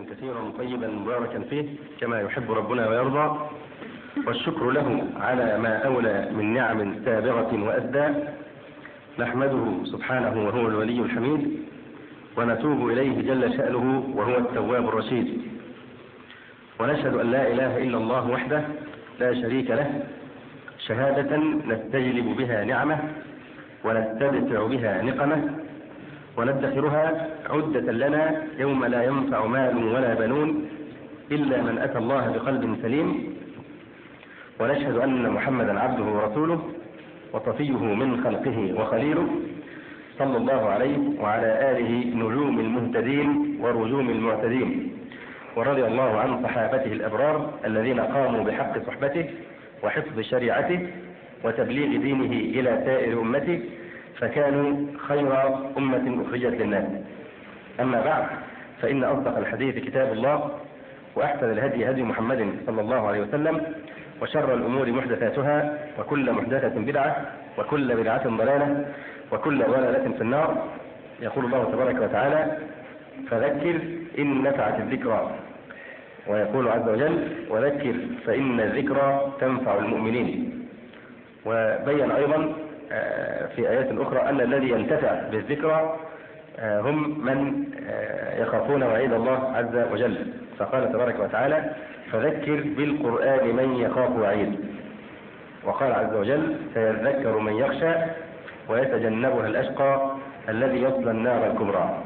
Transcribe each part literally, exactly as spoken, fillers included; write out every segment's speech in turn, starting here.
كثيرا طيبا مباركا فيه كما يحب ربنا ويرضى، والشكر له على ما أولى من نعم سابغة وأسدى. نحمده سبحانه وهو الولي الحميد، ونتوب إليه جل شأنه وهو التواب الرشيد، ونشهد أن لا إله إلا الله وحده لا شريك له، شهادة نستجلب بها نعمه ونستدفع بها نقمه وندخرها عدة لنا يوم لا ينفع مال ولا بنون إلا من أتى الله بقلب سليم. ونشهد أن محمدا عبده ورسوله وصفيه من خلقه وخليله، صلى الله عليه وعلى آله نجوم المهتدين ورجوم المعتدين، ورضي الله عن صحابته الأبرار الذين قاموا بحق صحبته وحفظ شريعته وتبليغ دينه إلى سائر أمته، فكانوا خير أمة أخرجت للناس. أما بعد، فإن أصدق الحديث كتاب الله، وأحسن الهدي هدي محمد صلى الله عليه وسلم، وشر الأمور محدثاتها، وكل محدثة بدعة، وكل بدعة ضلالة، وكل ضلالة في النار. يقول الله تبارك وتعالى: فذكر إن نفعت الذكرى. ويقول عز وجل: وذكر فإن الذكرى تنفع المؤمنين. وبين أيضا في آيات أخرى أن الذي ينتفع بالذكرى هم من يخافون وعيد الله عز وجل، فقال تبارك وتعالى: فذكر بالقرآن من يخاف وعيد. وقال عز وجل: سيذكر من يخشى ويتجنبها الأشقى الذي يصلى النار الكبرى.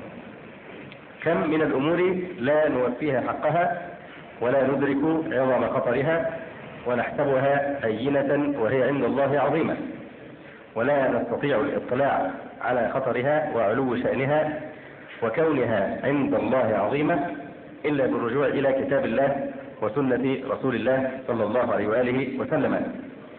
كم من الأمور لا نوفيها حقها ولا ندرك عظم خطرها، ونحسبها هينة وهي عند الله عظيمة، ولا نستطيع الاطلاع على خطرها وعلو شأنها وكونها عند الله عظيمة إلا بالرجوع إلى كتاب الله وسنة رسول الله صلى الله عليه وآله وسلم.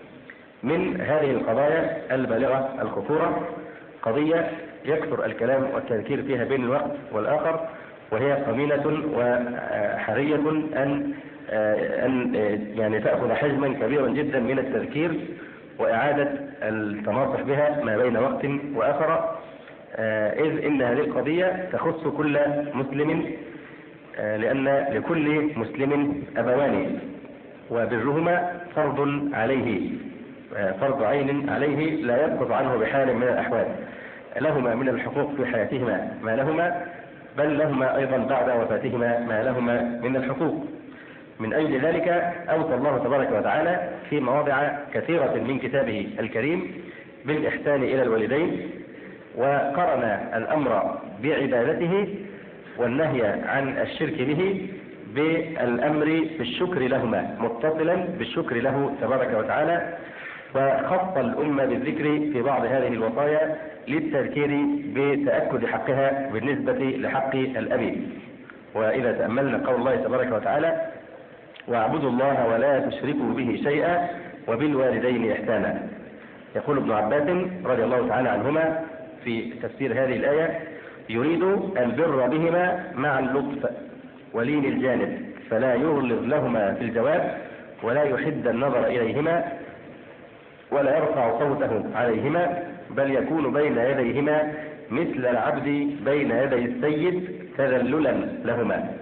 من هذه القضايا البالغة الخطورة قضية يكثر الكلام والتذكير فيها بين الوقت والآخر، وهي قمينة وحرية أن أن يعني تأخذ حجما كبيرا جدا من التذكير وإعادة التناصح بها ما بين وقت وآخر، إذ إن هذه القضية تخص كل مسلم، لأن لكل مسلم أبوان، وبرهما فرض عليه، فرض عين عليه لا يسقط عنه بحال من الأحوال. لهما من الحقوق في حياتهما ما لهما، بل لهما أيضا بعد وفاتهما ما لهما من الحقوق. من أجل ذلك أوصى الله تبارك وتعالى في مواضع كثيرة من كتابه الكريم بالإحسان إلى الوالدين، وقرن الأمر بعبادته والنهي عن الشرك به بالأمر بالشكر لهما، متصلا بالشكر له تبارك وتعالى. وخص الأمة بالذكر في بعض هذه الوصايا للتذكير بتأكد حقها بالنسبة لحق الأب. وإذا تأملنا قول الله تبارك وتعالى: واعبدوا الله ولا تشركوا به شيئا وبالوالدين إحسانا. يقول ابن عباس رضي الله تعالى عنهما في تفسير هذه الآية: يريد البر بهما مع اللطف ولين الجانب، فلا يغلظ لهما في الجواب، ولا يحد النظر إليهما، ولا يرفع صوته عليهما، بل يكون بين يديهما مثل العبد بين يدي السيد تذللا لهما.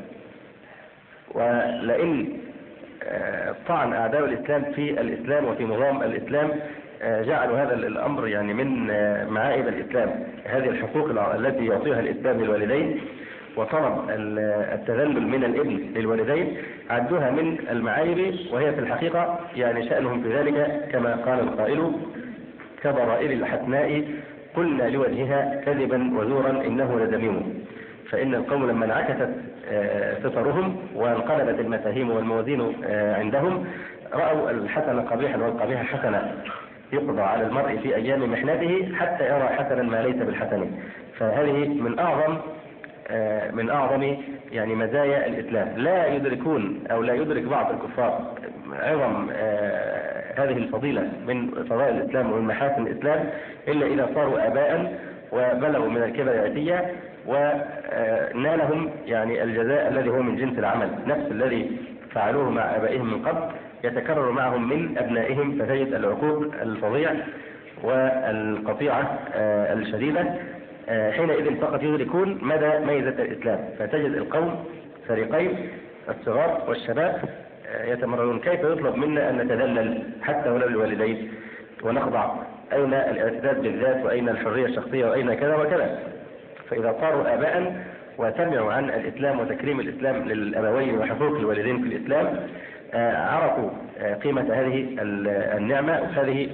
ولئن طعن أعداء الإسلام في الإسلام وفي نظام الإسلام جعلوا هذا الأمر يعني من معائب الإسلام، هذه الحقوق التي يعطيها الإسلام للوالدين وطلب التذلل من الابن للوالدين عدوها من المعايب، وهي في الحقيقة يعني شأنهم في ذلك كما قال القائل: كضرائر الحسناء قلنا لوجهها كذبا وزورا إنه لذميم. فإن القوم لما انعكست فطرهم وانقلبت المفاهيم والموازين عندهم، رأوا الحسن قبيحا والقبيح حسنا، يقضى على المرء في أيام محنته حتى يرى حسنا ما ليس بالحسن. فهذه من أعظم من أعظم يعني مزايا الإسلام. لا يدركون أو لا يدرك بعض الكفار عظم هذه الفضيلة من فضائل الإسلام ومن محاسن الإسلام إلا إذا صاروا آباء وبلغوا من الكبر عتية، ونالهم يعني الجزاء الذي هو من جنس العمل، نفس الذي فعلوه مع آبائهم من قبل يتكرر معهم من أبنائهم، فتجد العقوق الفظيع والقطيعة الشديدة. حينئذ فقط يدركون مدى ميزة الإسلام، فتجد القوم الفريقين الصغار والشباب يتمرنون كيف يطلب منا أن نتذلل حتى ولو للوالدين ونخضع، أين الاعتداد بالذات وأين الحرية الشخصية وأين كذا وكذا. فإذا صاروا آباء وسمعوا عن الإسلام وتكريم الإسلام للأبوين وحقوق الوالدين في الإسلام عرفوا قيمة هذه النعمة وهذه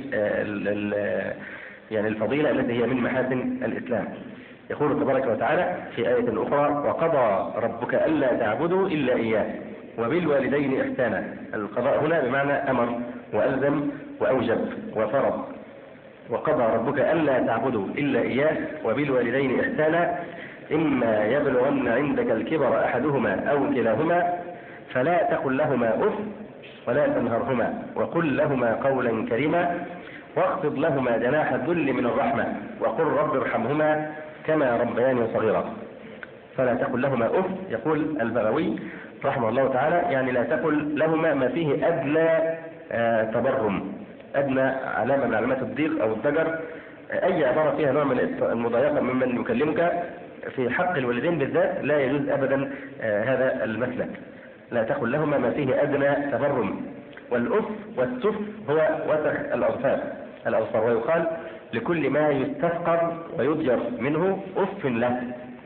يعني الفضيلة التي هي من محاسن الإسلام. يقول تبارك وتعالى في آية أخرى: وقضى ربك ألا تعبدوا إلا إياه وبالوالدين إحسانا. القضاء هنا بمعنى أمر وألزم وأوجب وفرض. وقضى ربك ألا تعبدوا إلا إياه وبالوالدين إحسانا إما يبلغن عندك الكبر أحدهما أو كلاهما فلا تقل لهما أف ولا تنهرهما وقل لهما قولا كريما واخفض لهما جناح الذل من الرحمة وقل رب ارحمهما كما ربياني صغيرا. فلا تقل لهما أف، يقول البغوي رحمه الله تعالى، يعني لا تقل لهما ما فيه أدنى آه تبرم، أدنى علامة من علامات الضيق أو الضجر، آه أي عبارة فيها نوع من المضايقة ممن يكلمك في حق الوالدين بالذات لا يجوز أبدا آه هذا المسلك. لا تقل لهما ما فيه أدنى تبرم. والأف والسف هو وسخ الأظفار الأظفار ويقال لكل ما يستفقر ويضجر منه أف له.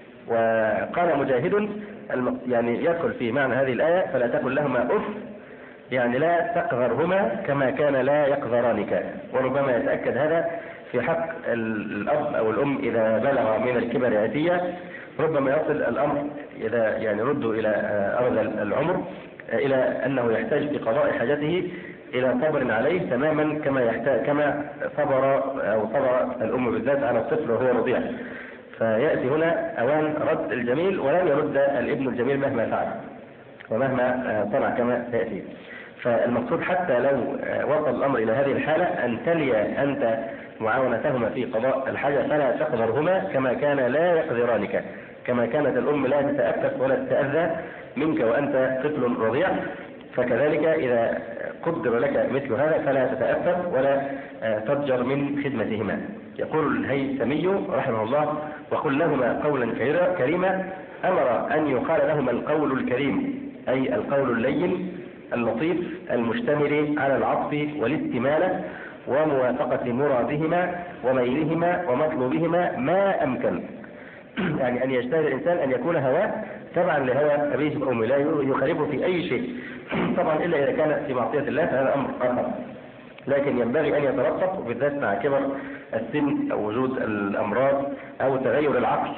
وقال مجاهد يعني يدخل في معنى هذه الآية: فلا تقل لهما أف يعني لا تقذرهما كما كان لا يقذرانك. وربما يتأكد هذا في حق الأب أو الأم إذا بلغ من الكبر عتية، ربما يصل الأمر إذا يعني ردوا إلى أرض العمر إلى أنه يحتاج في قضاء حاجته إلى صبر عليه تماما كما يحتاج كما صبر أو صبر الأم بالذات على الطفل وهو رضيع. فيأتي هنا أوان رد الجميل ولن يرد الابن الجميل مهما فعل ومهما صنع كما سيأتي. فالمقصود حتى لو وصل الأمر إلى هذه الحالة أن تلي أنت معاونتهما في قضاء الحاجة فلا تقدرهما كما كان لا يقدرانك، كما كانت الأم لا تتأفف ولا تتأذى منك وأنت طفل رضيع، فكذلك إذا قدر لك مثل هذا فلا تتأفف ولا تضجر من خدمتهما. يقول الهيثمي رحمه الله: وقل لهما قولا كريما. أمر أن يقال لهما القول الكريم أي القول اللين اللطيف المشتمل على العطف والاستمالة وموافقة مرادهما وميلهما ومطلوبهما ما أمكن. يعني أن يجتهد الإنسان أن يكون هواه تبعا لهوى أبيه وأمه لا يخالفه في أي شيء، طبعا إلا إذا كان في معصية الله فهذا أمر آخر، لكن ينبغي أن يتلطف وبالذات مع كبر السن أو وجود الأمراض أو تغير العقل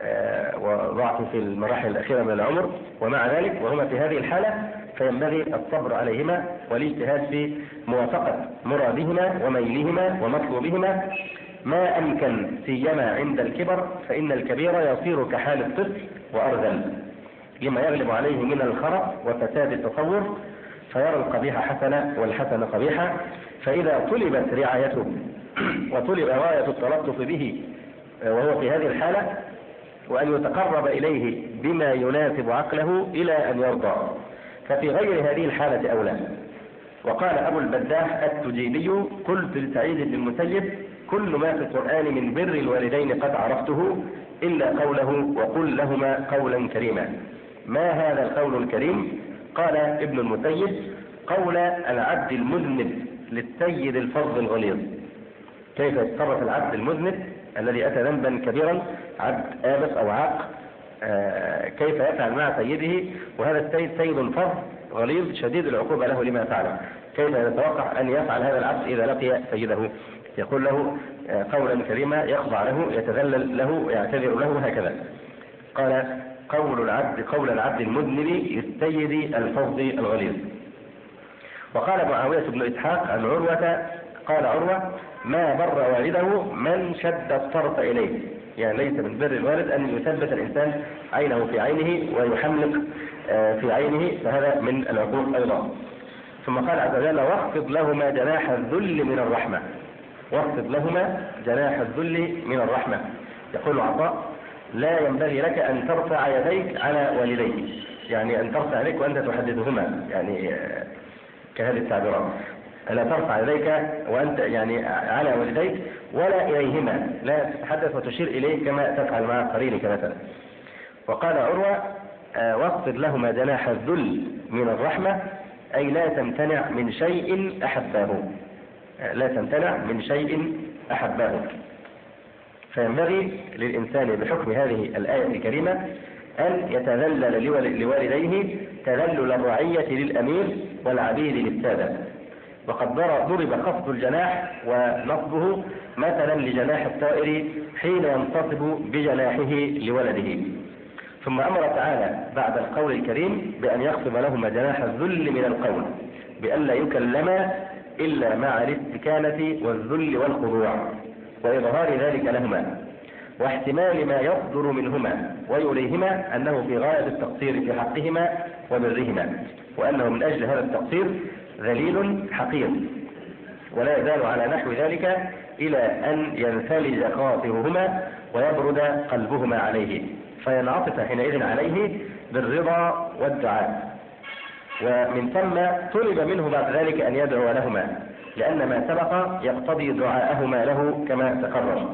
وضعفه في المراحل الأخيرة من العمر. ومع ذلك وهما في هذه الحالة فينبغي الصبر عليهما والاجتهاد في موافقة مرادهما وميلهما ومطلوبهما ما أمكن، سيما عند الكبر فإن الكبير يصير كحال الطفل وأرذل لما يغلب عليه من الخرف وفساد التصور، فيرى القبيح حسنا والحسن قبيحا. فإذا طلبت رعايته وطلب غاية التلطف به وهو في هذه الحالة وأن يتقرب إليه بما يناسب عقله إلى أن يرضى، ففي غير هذه الحالة أولى. وقال أبو البداح التجيبي: قلت لسعيد بن المسيب: كل ما في القرآن من بر الوالدين قد عرفته إلا قوله وقل لهما قولا كريما. ما هذا القول الكريم؟ قال ابن المسيب: قول العبد المذنب للسيد الفظ الغليظ. كيف يتصرف العبد المذنب الذي أتى ذنبا كبيرا، عبد آبق أو عاق، آه كيف يفعل مع سيده وهذا السيد سيد فظ غليظ شديد العقوبة له لما فعله، كيف يتوقع أن يفعل هذا العبد إذا لقي سيده؟ يقول له آه قولا كريما، يخضع له، يتذلل له، يعتذر له، هكذا. قال: قول العبد قول العبد المذنب للسيد الفظ الغليظ. وقال معاوية بن إسحاق عن عروة قال عروة: ما بر والده من شد الطرف إليه. يعني ليس من بر الوالد أن يثبت الإنسان عينه في عينه ويحملق في عينه، فهذا من العقوق أيضا. ثم قال عز وجل: واخفض لهما جناح الذل من الرحمة. واخفض لهما جناح الذل من الرحمة. يقول عطاء: لا ينبغي لك أن ترفع يديك على والديك، يعني أن ترفع يديك وأنت تحدثهما، يعني كهذه التعبيرات. لا ترفع يديك وأنت يعني على والديك ولا إليهما، لا تتحدث وتشير إليه كما تفعل مع قرينك مثلا. وقال عروة: واخفض لهما جناح الذل من الرحمة، أي لا تمتنع من شيء أحباه، لا تمتنع من شيء أحباه. فينبغي للإنسان بحكم هذه الآية الكريمة أن يتذلل لوالديه تذلل الرعية للأمير والعبيد للسادة. وقد ضرب خفض الجناح ونصبه مثلا لجناح الطائر حين ينتصب بجناحه لولده. ثم أمر تعالى بعد القول الكريم بأن يخفض لهما جناح الذل من القول، بألا يكلما إلا مع الاستكانة والذل والخضوع وإظهار ذلك لهما، واحتمال ما يصدر منهما، ويريهما أنه في غاية التقصير في حقهما وبرهما، وأنه من أجل هذا التقصير ذليل حقير، ولا يزال على نحو ذلك إلى أن ينفلج خاطرهما ويبرد قلبهما عليه، فينعطف حينئذ عليه بالرضا والدعاء. ومن ثم طلب منه بعد ذلك أن يدعو لهما، لأن ما سبق يقتضي دعاءهما له كما تقرر.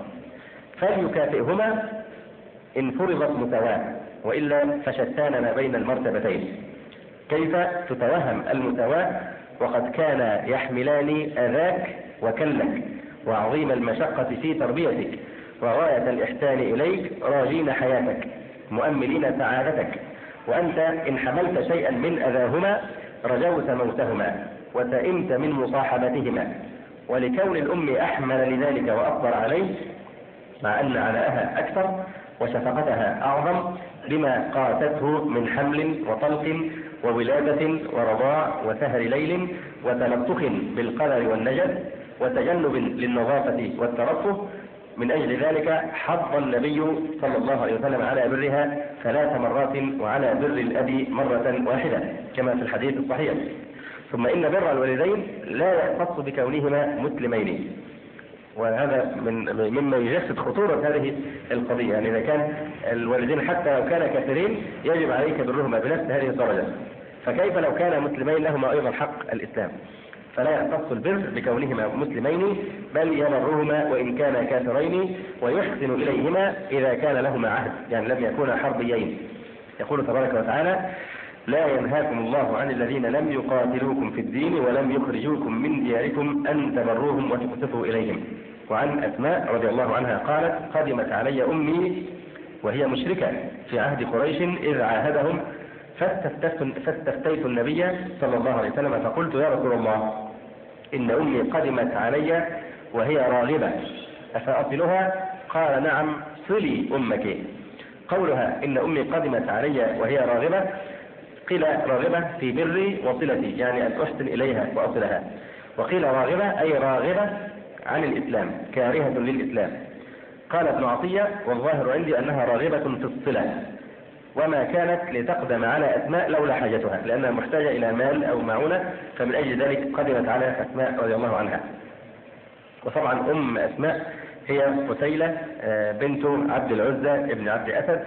فليكافئهما إن فرضت مساواة، وإلا فشتان ما بين المرتبتين. كيف تتوهم المساواة وقد كان يحملان أذاك وكلك وعظيم المشقة في تربيتك وغاية الإحسان إليك راجين حياتك مؤملين سعادتك، وأنت إن حملت شيئا من أذاهما رجوت موتهما وسئمت من مصاحبتهما. ولكون الأم أحمل لذلك وأصبر عليه، مع أن عناءها أكثر وشفقتها أعظم بما قاتته من حمل وطلق وولادة ورضاع وسهر ليل وتلطخ بالقدر والنجد وتجنب للنظافة والترفه، من أجل ذلك حض النبي صلى الله عليه وسلم على برها ثلاث مرات وعلى بر الأب مرة واحدة كما في الحديث الصحيح. ثم إن بر الوالدين لا يختص بكونهما مسلمين، وهذا من مما يجسد خطورة هذه القضية. يعني إذا كان الوالدين حتى لو كان كافرين يجب عليك برهما بنفس هذه الدرجة، فكيف لو كان مسلمين لهما أيضا حق الإسلام؟ فلا يختص البر بكونهما مسلمين، بل يبرهما وإن كانا كافرين ويحسن إليهما إذا كان لهما عهد، يعني لم يكونا حربيين. يقول تبارك وتعالى: لا ينهاكم الله عن الذين لم يقاتلوكم في الدين ولم يخرجوكم من دياركم أن تبروهم وتقسطوا إليهم. وعن أسماء رضي الله عنها قالت: قدمت علي أمي وهي مشركة في عهد قريش إذ عاهدهم فاستفتيت النبي صلى الله عليه وسلم فقلت: يا رسول الله، إن أمي قدمت علي وهي راغبة أفأصلها؟ قال: نعم، صلي أمك. قولها إن أمي قدمت علي وهي راغبة، قيل راغبة في بري وصلتي، يعني أن أحسن إليها وأصلها، وقيل راغبة أي راغبة عن الإسلام كارهة للإسلام. قال ابن عطية: والظاهر عندي أنها راغبة في الصلة، وما كانت لتقدم على أسماء لولا حاجتها، لأنها محتاجة إلى مال أو معونة، فمن أجل ذلك قدمت على أسماء رضي الله عنها. وطبعا أم أسماء هي قتيلة بنت عبد العزى ابن عبد أسد،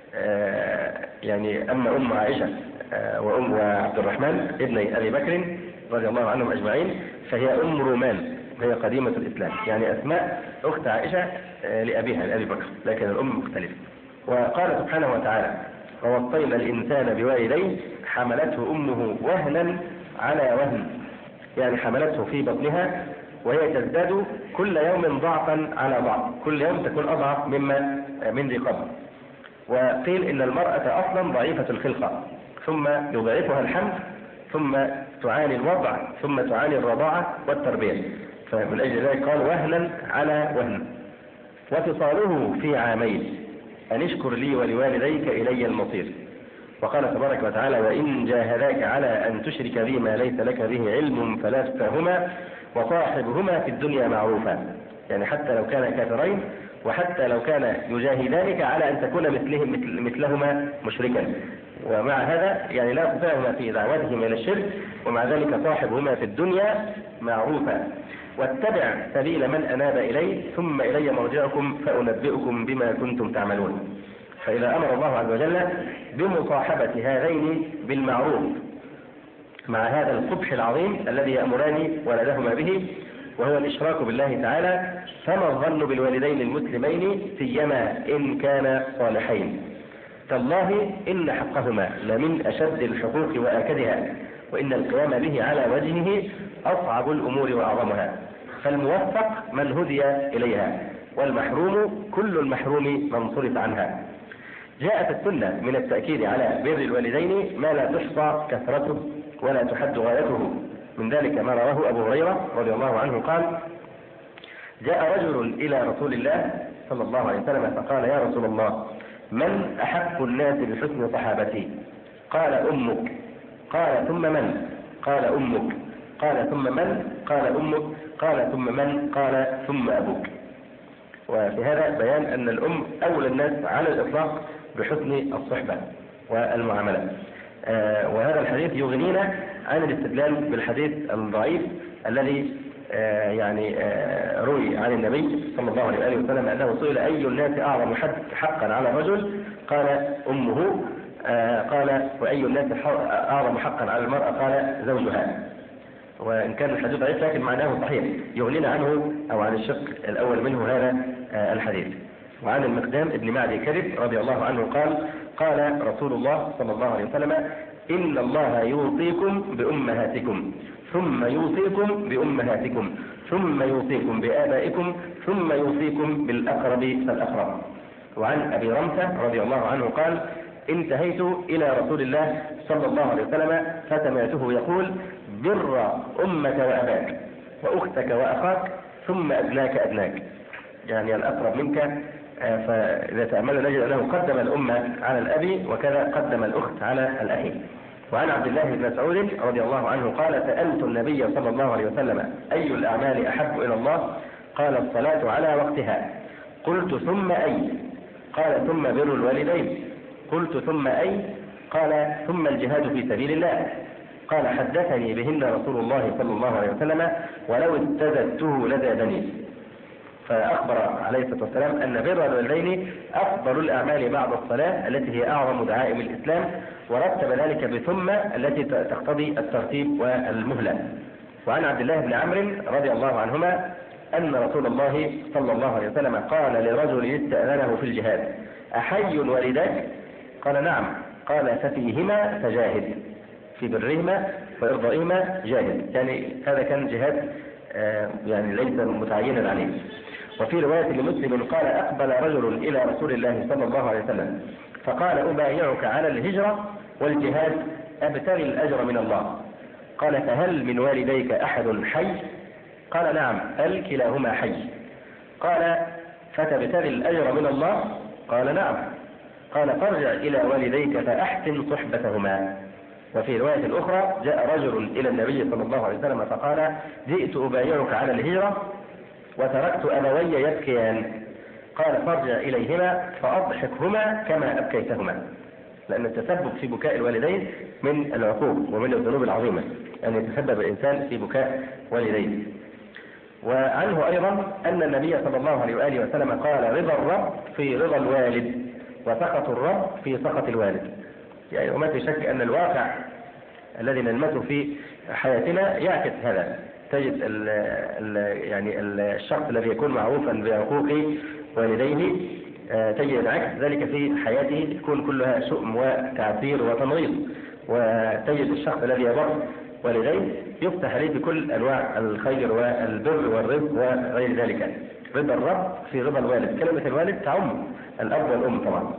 يعني أما أم عائشة وأم وعبد الرحمن ابني أبي بكر رضي الله عنهم أجمعين فهي أم رومان، وهي قديمة الإسلام. يعني أسماء أخت عائشة لأبيها لأبي بكر، لكن الأم مختلفة. وقال سبحانه وتعالى: ووصينا الإنسان بوالديه حملته أمه وهنا على وهن، يعني حملته في بطنها وهي تزداد كل يوم ضعفا على ضعف، كل يوم تكون أضعف مما من ذي قبل. وقيل إن المرأة أصلا ضعيفة الخلقة، ثم يضعفها الحمل، ثم تعاني الوضع، ثم تعاني الرضاعة والتربية، فمن أجل ذلك قال: وهنا على وهن. وفصاله في عامين أن اشكر لي ولوالديك إلي المصير. وقال تبارك وتعالى: وإن جاهداك على أن تشرك بي ما ليس لك به علم فلا تطعهما وصاحبهما في الدنيا معروفا، يعني حتى لو كان كافرين وحتى لو كان يجاهدانك على أن تكون مثلهم مثل مثلهما مشركا، ومع هذا يعني لا تطعهما في دعوتهم إلى الشرك، ومع ذلك صاحبهما في الدنيا معروفا. واتبع سبيل من أناب إلي ثم إلي مرجعكم فأنبئكم بما كنتم تعملون. فإذا أمر الله عز وجل بمصاحبة هذين بالمعروف مع هذا القبح العظيم الذي يأمران ولدهما به وهو الإشراك بالله تعالى، فما الظن بالوالدين المسلمين سيما إن كان صالحين؟ تالله إن حقهما لمن أشد الحقوق وآكدها، وإن القيام به على وجهه أصعب الأمور وأعظمها، فالموفق من هدي إليها، والمحروم كل المحروم من صرف عنها. جاءت السنة من التأكيد على بر الوالدين ما لا تحصى كثرته ولا تحد غايته. من ذلك ما رواه أبو هريرة رضي الله عنه قال: جاء رجل إلى رسول الله صلى الله عليه وسلم فقال: يا رسول الله، من أحق الناس بحسن صحابتي؟ قال: أمك. قال: ثم من؟ قال: أمك. قال: ثم من؟ قال: أمك. قال: ثم من؟ قال: ثم أبوك. وفي هذا بيان أن الأم أولى الناس على الإطلاق بحسن الصحبة والمعاملة. آه وهذا الحديث يغنينا عن الاستدلال بالحديث الضعيف الذي آه يعني آه روي عن النبي صلى الله عليه وسلم أنه سئل: أي الناس أعظم حقا على الرجل؟ قال: أمه. آه قال: وأي الناس أعظم حقا على المرأة؟ قال: زوجها. وإن كان الحديث ضعيف لكن معناه صحيح، يغنينا عنه أو عن الشق الأول منه هذا آه الحديث. وعن المقدام ابن معدي كرب رضي الله عنه قال: قال رسول الله صلى الله عليه وسلم: إن الله يوصيكم بأمهاتكم، ثم يوصيكم بأمهاتكم، ثم يوصيكم بآبائكم، ثم يوصيكم بالأقرب فالأقرب. وعن أبي رمثة رضي الله عنه قال: انتهيت إلى رسول الله صلى الله عليه وسلم فسمعته يقول: بر أمك وأباك وأختك وأخاك ثم أدناك أدناك، يعني الأقرب منك. فإذا تأملنا نجد أنه قدم الأمة على الأب، وكذا قدم الأخت على الأخ. وعن عبد الله بن مسعود رضي الله عنه قال: سألت النبي صلى الله عليه وسلم: أي الأعمال أحب إلى الله؟ قال: الصلاة على وقتها. قلت: ثم أي؟ قال: ثم بر الوالدين. قلت: ثم أي؟ قال: ثم الجهاد في سبيل الله. قال: حدثني بهن رسول الله صلى الله عليه وسلم ولو استزدته لزادني. فأخبر عليه الصلاة والسلام أن بر الوالدين أفضل الأعمال بعد الصلاة التي هي أعظم دعائم الإسلام، ورتب ذلك بثم التي تقتضي الترتيب والمهلة. وعن عبد الله بن عمرو رضي الله عنهما أن رسول الله صلى الله عليه وسلم قال لرجل استأذنه في الجهاد: أحي والداك؟ قال: نعم. قال: ففيهما فجاهد، في برهما وإرضائهما جاهد. يعني هذا كان جهاد آه يعني ليس متعينا عليه. وفي رواية لمسلم قال: أقبل رجل إلى رسول الله صلى الله عليه وسلم فقال: أبايعك على الهجرة والجهاد أبتغي الأجر من الله. قال: فهل من والديك أحد حي؟ قال: نعم. هل كلاهما حي؟ قال: فتبتغي الأجر من الله؟ قال: نعم. قال: فارجع إلى والديك فأحسن صحبتهما. وفي رواية أخرى جاء رجل إلى النبي صلى الله عليه وسلم فقال: جئت أبايعك على الهجرة وتركت أبوي يبكيان. قال: فارجع إليهما فأضحكهما كما أبكيتهما. لأن التسبب في بكاء الوالدين من العقوق ومن الذنوب العظيمة، أن يتسبب الإنسان في بكاء والديه. وعنه أيضا أن النبي صلى الله عليه وآله وسلم قال: رضا الرب في رضا الوالد، وسخط الرب في سخط الوالد. يعني وما في شك أن الواقع الذي نلمسه في حياتنا يعكس هذا. تجد ال ال يعني الشخص الذي يكون معروفا بعقوق والديه تجد عكس ذلك في حياته تكون كلها شؤم وتعثير وتمريض. وتجد الشخص الذي يبر والديه يفتح عليه بكل أنواع الخير والبر والرزق وغير ذلك. رضا الرب في رضا الوالد، كلمة الوالد تعم الأب والأم طبعا.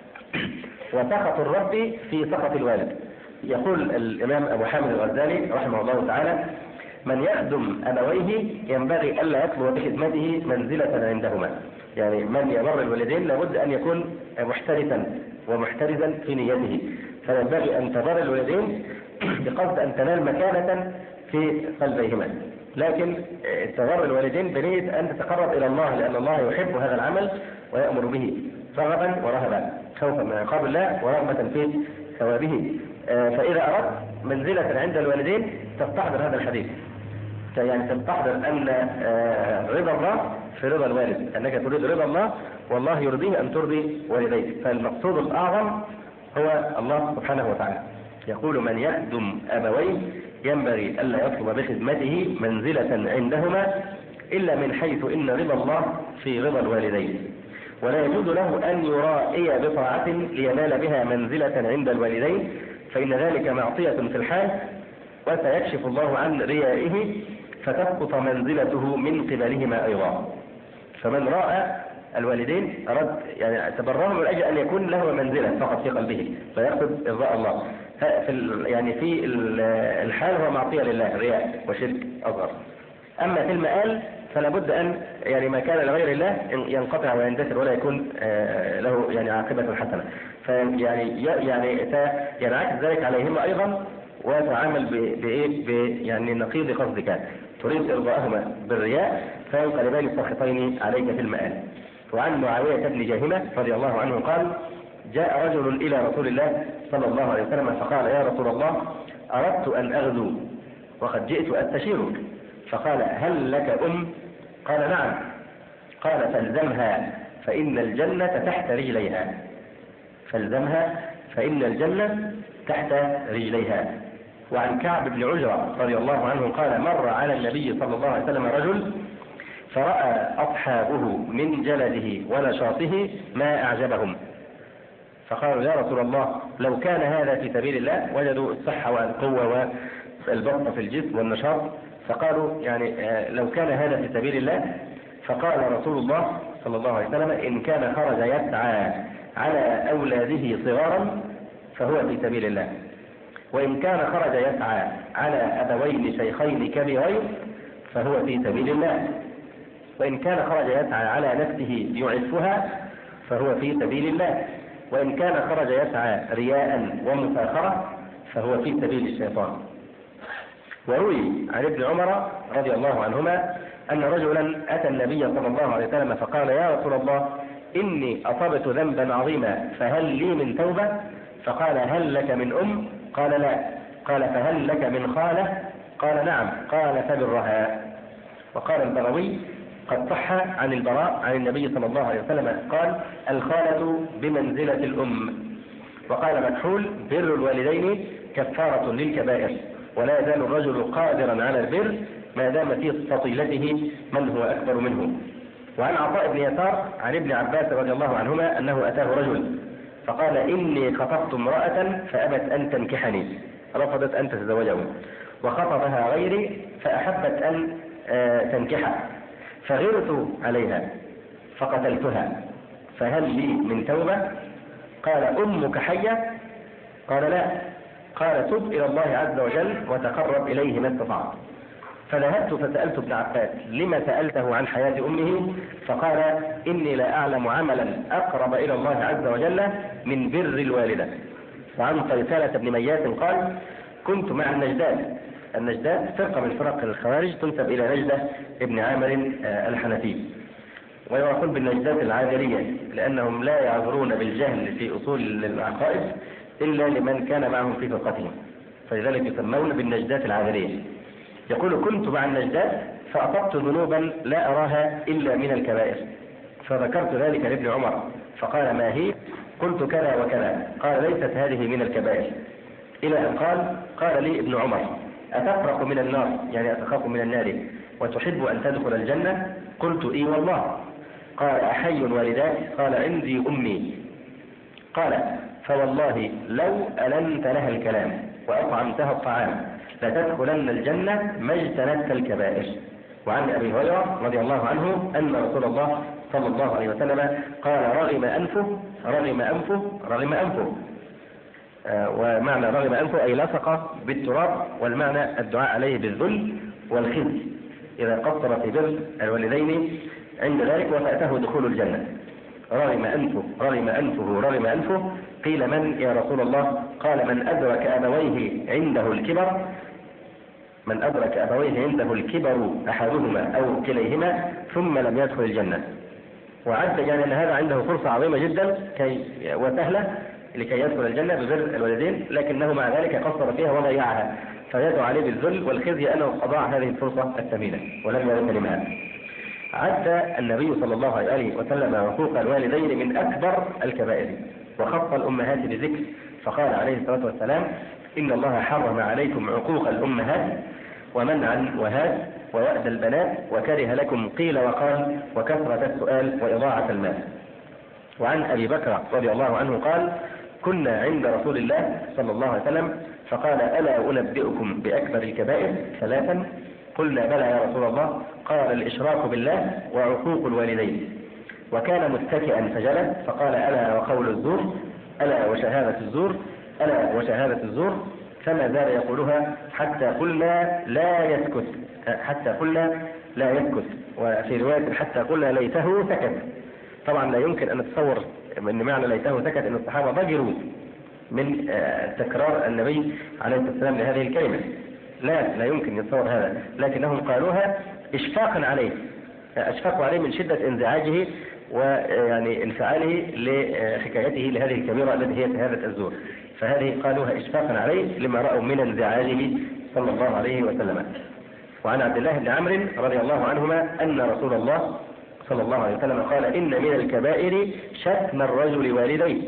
وسخط الرب في سخط الوالد. يقول الإمام أبو حامد الغزالي رحمه الله تعالى: من يخدم أبويه ينبغي ألا يطلب بخدمته منزلة عندهما. يعني من يبر الوالدين لابد أن يكون محترسا ومحترزا في نيته، فينبغي أن تبر الوالدين بقصد أن تنال مكانة في قلبيهما، لكن تبر الوالدين بنية أن تتقرب إلى الله، لأن الله يحب هذا العمل ويأمر به رغبا ورهبا، خوفا من عقاب الله ورغبة في ثوابه. فإذا أردت منزلة عند الوالدين تستحضر هذا الحديث، يعني تستحضر أن رضا الله في رضا الوالد، أنك تريد رضا الله والله يرضيه أن ترضي والديك. فالمقصود الأعظم هو الله سبحانه وتعالى. يقول: من يخدم أبويه ينبغي ألا يطلب بخدمته منزلة عندهما إلا من حيث إن رضا الله في رضا الوالدين. ولا يجوز له أن يرائي بطاعة لينال بها منزلة عند الوالدين، فإن ذلك معصية في الحال، وسيكشف الله عن ريائه فتسقط منزلته من قبلهما أيضا. فمن رأى الوالدين أراد يعني تبرهم من أجل أن يكون له منزلة فقط في قلبه، فيقصد إرضاء الله، في يعني في الحال هو معصية لله، رياء وشرك أصغر. أما في المآل فلا بد أن يعني ما كان لغير الله ينقطع ويندثر ولا يكون له يعني عاقبة حسنة، فيعني يعني ينعكس ذلك عليهما أيضا، وتعامل بإيه يعني نقيض قصدك، تريد إرضاءهما بالرياء فينقلبان الساخطين عليك في المآل. وعن معاوية بن جاهمة رضي الله عنه قال: جاء رجل إلى رسول الله صلى الله عليه وسلم فقال: يا رسول الله، أردت أن أغزو وقد جئت أستشيرك، فقال: هل لك أم؟ قال: نعم. قال: فالزمها فإن الجنة تحت رجليها. فالزمها فإن الجنة تحت رجليها. وعن كعب بن عجرة رضي الله عنه قال: مر على النبي صلى الله عليه وسلم رجل فرأى أصحابه من جلده ونشاطه ما أعجبهم، فقالوا: يا رسول الله، لو كان هذا في سبيل الله، وجدوا الصحة والقوة والبسط في الجسم والنشاط، فقالوا يعني لو كان هذا في سبيل الله. فقال رسول الله صلى الله عليه وسلم: إن كان خرج يسعى على أولاده صغارا فهو في سبيل الله، وإن كان خرج يسعى على أبوين شيخين كبيرين فهو في سبيل الله، وإن كان خرج يسعى على نفسه يعفها فهو في سبيل الله، وإن كان خرج يسعى رياء ومفاخرة فهو في سبيل الشيطان. وروي عن ابن عمر رضي الله عنهما أن رجلا أتى النبي صلى الله عليه وسلم فقال: يا رسول الله، إني أصبت ذنبا عظيما فهل لي من توبة؟ فقال: هل لك من أم؟ قال: لا. قال: فهل لك من خالة؟ قال: نعم. قال: فبرها. وقال البروي: قد صح عن البراء عن النبي صلى الله عليه وسلم قال: الخالة بمنزلة الأم. وقال مكحول: بر الوالدين كفارة للكبائر، ولا يزال الرجل قادرا على البر ما دام في فضيلته من هو أكبر منه. وعن عطاء بن يسار عن ابن عباس رضي الله عنهما أنه أتاه رجل فقال: إني خطبت امرأة فأبت أن تنكحني، رفضت أن تتزوجه، وخطبها غيري فأحبت أن تنكحه، فغرت عليها فقتلتها، فهل لي من توبة؟ قال: أمك حية؟ قال: لا. قال: تب إلى الله عز وجل وتقرب إليه ما استطعت. فذهبت فسألت ابن عباس: لما سألته عن حياة أمه؟ فقال: إني لا أعلم عملا أقرب إلى الله عز وجل من بر الوالدة. وعن قيثالة بن مياس قال: كنت مع النجداد. النجداد فرقة من فرق الخوارج تنسب إلى نجدة ابن عامر الحنفي، ويقول بالنجدات العاذرية لأنهم لا يعذرون بالجهل في أصول العقائد إلا لمن كان معهم في فرقتهم، فلذلك يسمون بالنجدات العاذرية. يقول: كنت مع النجدات فأصبت ذنوبا لا أراها إلا من الكبائر، فذكرت ذلك لابن عمر فقال: ما هي؟ قلت: كذا وكذا. قال: ليست هذه من الكبائر. إلى أن قال: قال لي ابن عمر: أتفرق من النار، يعني أتخاف من النار، وتحب أن تدخل الجنة؟ قلت: إي والله. قال: أحي والداك؟ قال: عندي أمي. قال: فوالله لو ألنت لها الكلام وأطعمتها الطعام لتدخلن الجنة ما اجتنبت الكبائر. وعن أبي هريرة رضي الله عنه أن رسول الله صلى الله عليه وسلم قال: رغم أنفه رغم أنفه رغم أنفه آه ومعنى رغم أنفه أي لصق بالتراب، والمعنى الدعاء عليه بالذل والخزي إذا قصر في بر الوالدين عند ذلك وفاته دخول الجنة. رغم أنفه رغم أنفه رغم أنفه. قيل: من يا رسول الله؟ قال: من أدرك أبويه عنده الكبر من أدرك أبويه عنده الكبر أحدهما أو كليهما ثم لم يدخل الجنة. وعد يعني أن هذا عنده فرصة عظيمة جدا كي وسهلة لكي يدخل الجنة ببر الوالدين، لكنه مع ذلك قصر فيها وضيعها، فيدعو عليه بالذل والخزي أنه أضاع هذه الفرصة الثمينة ولم يغتنمها. عد النبي صلى الله عليه وسلم حقوق الوالدين من أكبر الكبائر، وخص الأمهات بذكر، فقال عليه الصلاة والسلام: إن الله حرم عليكم عقوق الأمهات ومنعا وهاد ووأد البنات وكره لكم قيل وقال وكثرة السؤال وإضاعة المال. وعن أبي بكر رضي الله عنه قال كنا عند رسول الله صلى الله عليه وسلم فقال ألا أنبئكم بأكبر الكبائر ثلاثا؟ قلنا بلى يا رسول الله. قال الإشراك بالله وعقوق الوالدين. وكان متكئا فجلس فقال ألا وقول الزور ألا وشهادة الزور ألا وشهادة الزور، فما زال يقولها حتى قلنا لا يسكت حتى قلنا لا يسكت وفي رواية حتى قلنا ليته سكت. طبعا لا يمكن أن نتصور من معنى ليته سكت أن الصحابة ضجروا من تكرار النبي عليه الصلاة والسلام لهذه الكلمة، لا لا يمكن يتصور هذا، لكنهم قالوها إشفاقا عليه، أشفقوا عليه من شدة انزعاجه ويعني انفعاله لحكايته لهذه الكبيرة التي هي شهادة الزور، فهذه قالوها إشفاقا عليه لما رأوا من انزعاجه صلى الله عليه وسلم. وعن عبد الله بن عمرو رضي الله عنهما أن رسول الله صلى الله عليه وسلم قال إن من الكبائر شتم الرجل والديه.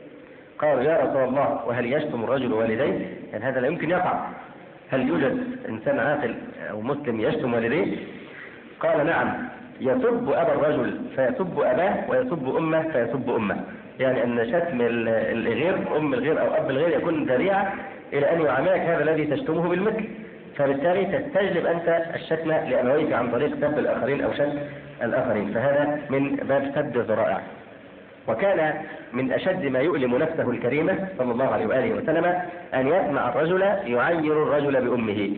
قال يا رسول الله وهل يشتم الرجل والديه؟ يعني هذا لا يمكن يقع، هل يوجد إنسان عاقل أو مسلم يشتم والديه؟ قال نعم، يسب أبا الرجل فيسب أباه ويسب أمه فيسب أمه، يعني أن شتم الغير أم الغير أو أب الغير يكون ذريعة إلى أن يعاملك هذا الذي تشتمه بالمثل، فبالتالي تستجلب أنت الشتم لأبويك عن طريق سب الآخرين أو شتم الآخرين، فهذا من باب سد الذرائع. وكان من أشد ما يؤلم نفسه الكريمة صلى الله عليه وآله وسلم أن يسمع الرجل يعير الرجل بأمه.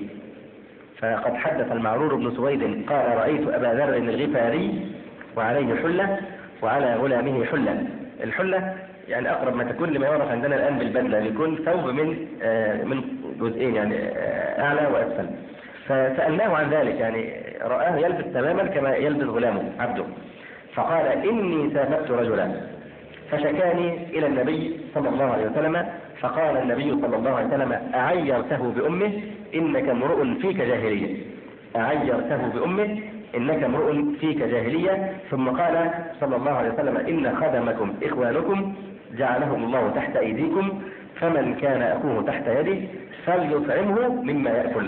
فقد حدث المعرور بن سويد قال رأيت أبا ذر الغفاري وعليه حلة وعلى غلامه حلة. الحلة يعني أقرب ما تكون لما يعرف عندنا الآن بالبدلة، يكون ثوب من آه من جزئين يعني آه أعلى وأسفل. فسألناه عن ذلك، يعني رآه يلبس تماما كما يلبس غلامه عبده، فقال إني سافرت رجلا فشكاني إلى النبي صلى الله عليه وسلم، فقال النبي صلى الله عليه وسلم أعيرته بأمه إنك امرؤ فيك جاهلية، أعيرته بأمه إنك امرؤ فيك جاهلية. ثم قال صلى الله عليه وسلم إن خدمكم إخوانكم جعلهم الله تحت أيديكم، فمن كان أخوه تحت يده فليطعمه مما يأكل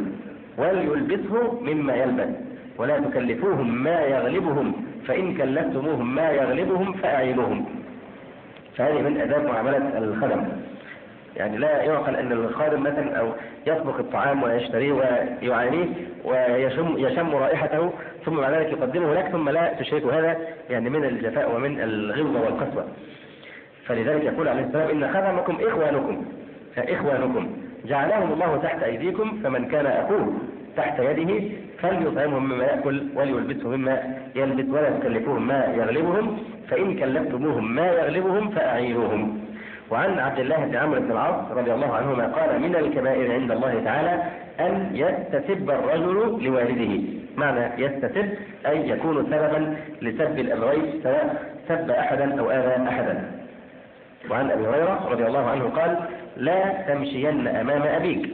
وليلبسه مما يلبس ولا تكلفوهم ما يغلبهم، فإن كلفتموهم ما يغلبهم فأعينوهم. فهذه من آداب معاملة الخدم، يعني لا يعقل أن الخادم مثلا أو يطبخ الطعام ويشتريه ويعانيه ويشم يشم رائحته ثم بعد ذلك يقدمه لك ثم لا تشركه، هذا يعني من الجفاء ومن الغلظة والقسوة. فلذلك يقول عليه السلام إن خدمكم إخوانكم فإخوانكم جعلهم الله تحت أيديكم، فمن كان أخوه تحت يده فليطعمهم مما يأكل وليلبسهم مما يلبس ولا تكلفوهم ما يغلبهم، فإن كلفتموهم ما يغلبهم فأعينوهم. وعن عبد الله بن عمرو بن العاص رضي الله عنهما قال من الكبائر عند الله تعالى أن يستسب الرجل لوالده. معنى يستسب أي يكون سببا لسب الأبوين سواء سب أحدا أو آذى أحدا. وعن أبي هريرة رضي الله عنه قال لا تمشين أمام أبيك.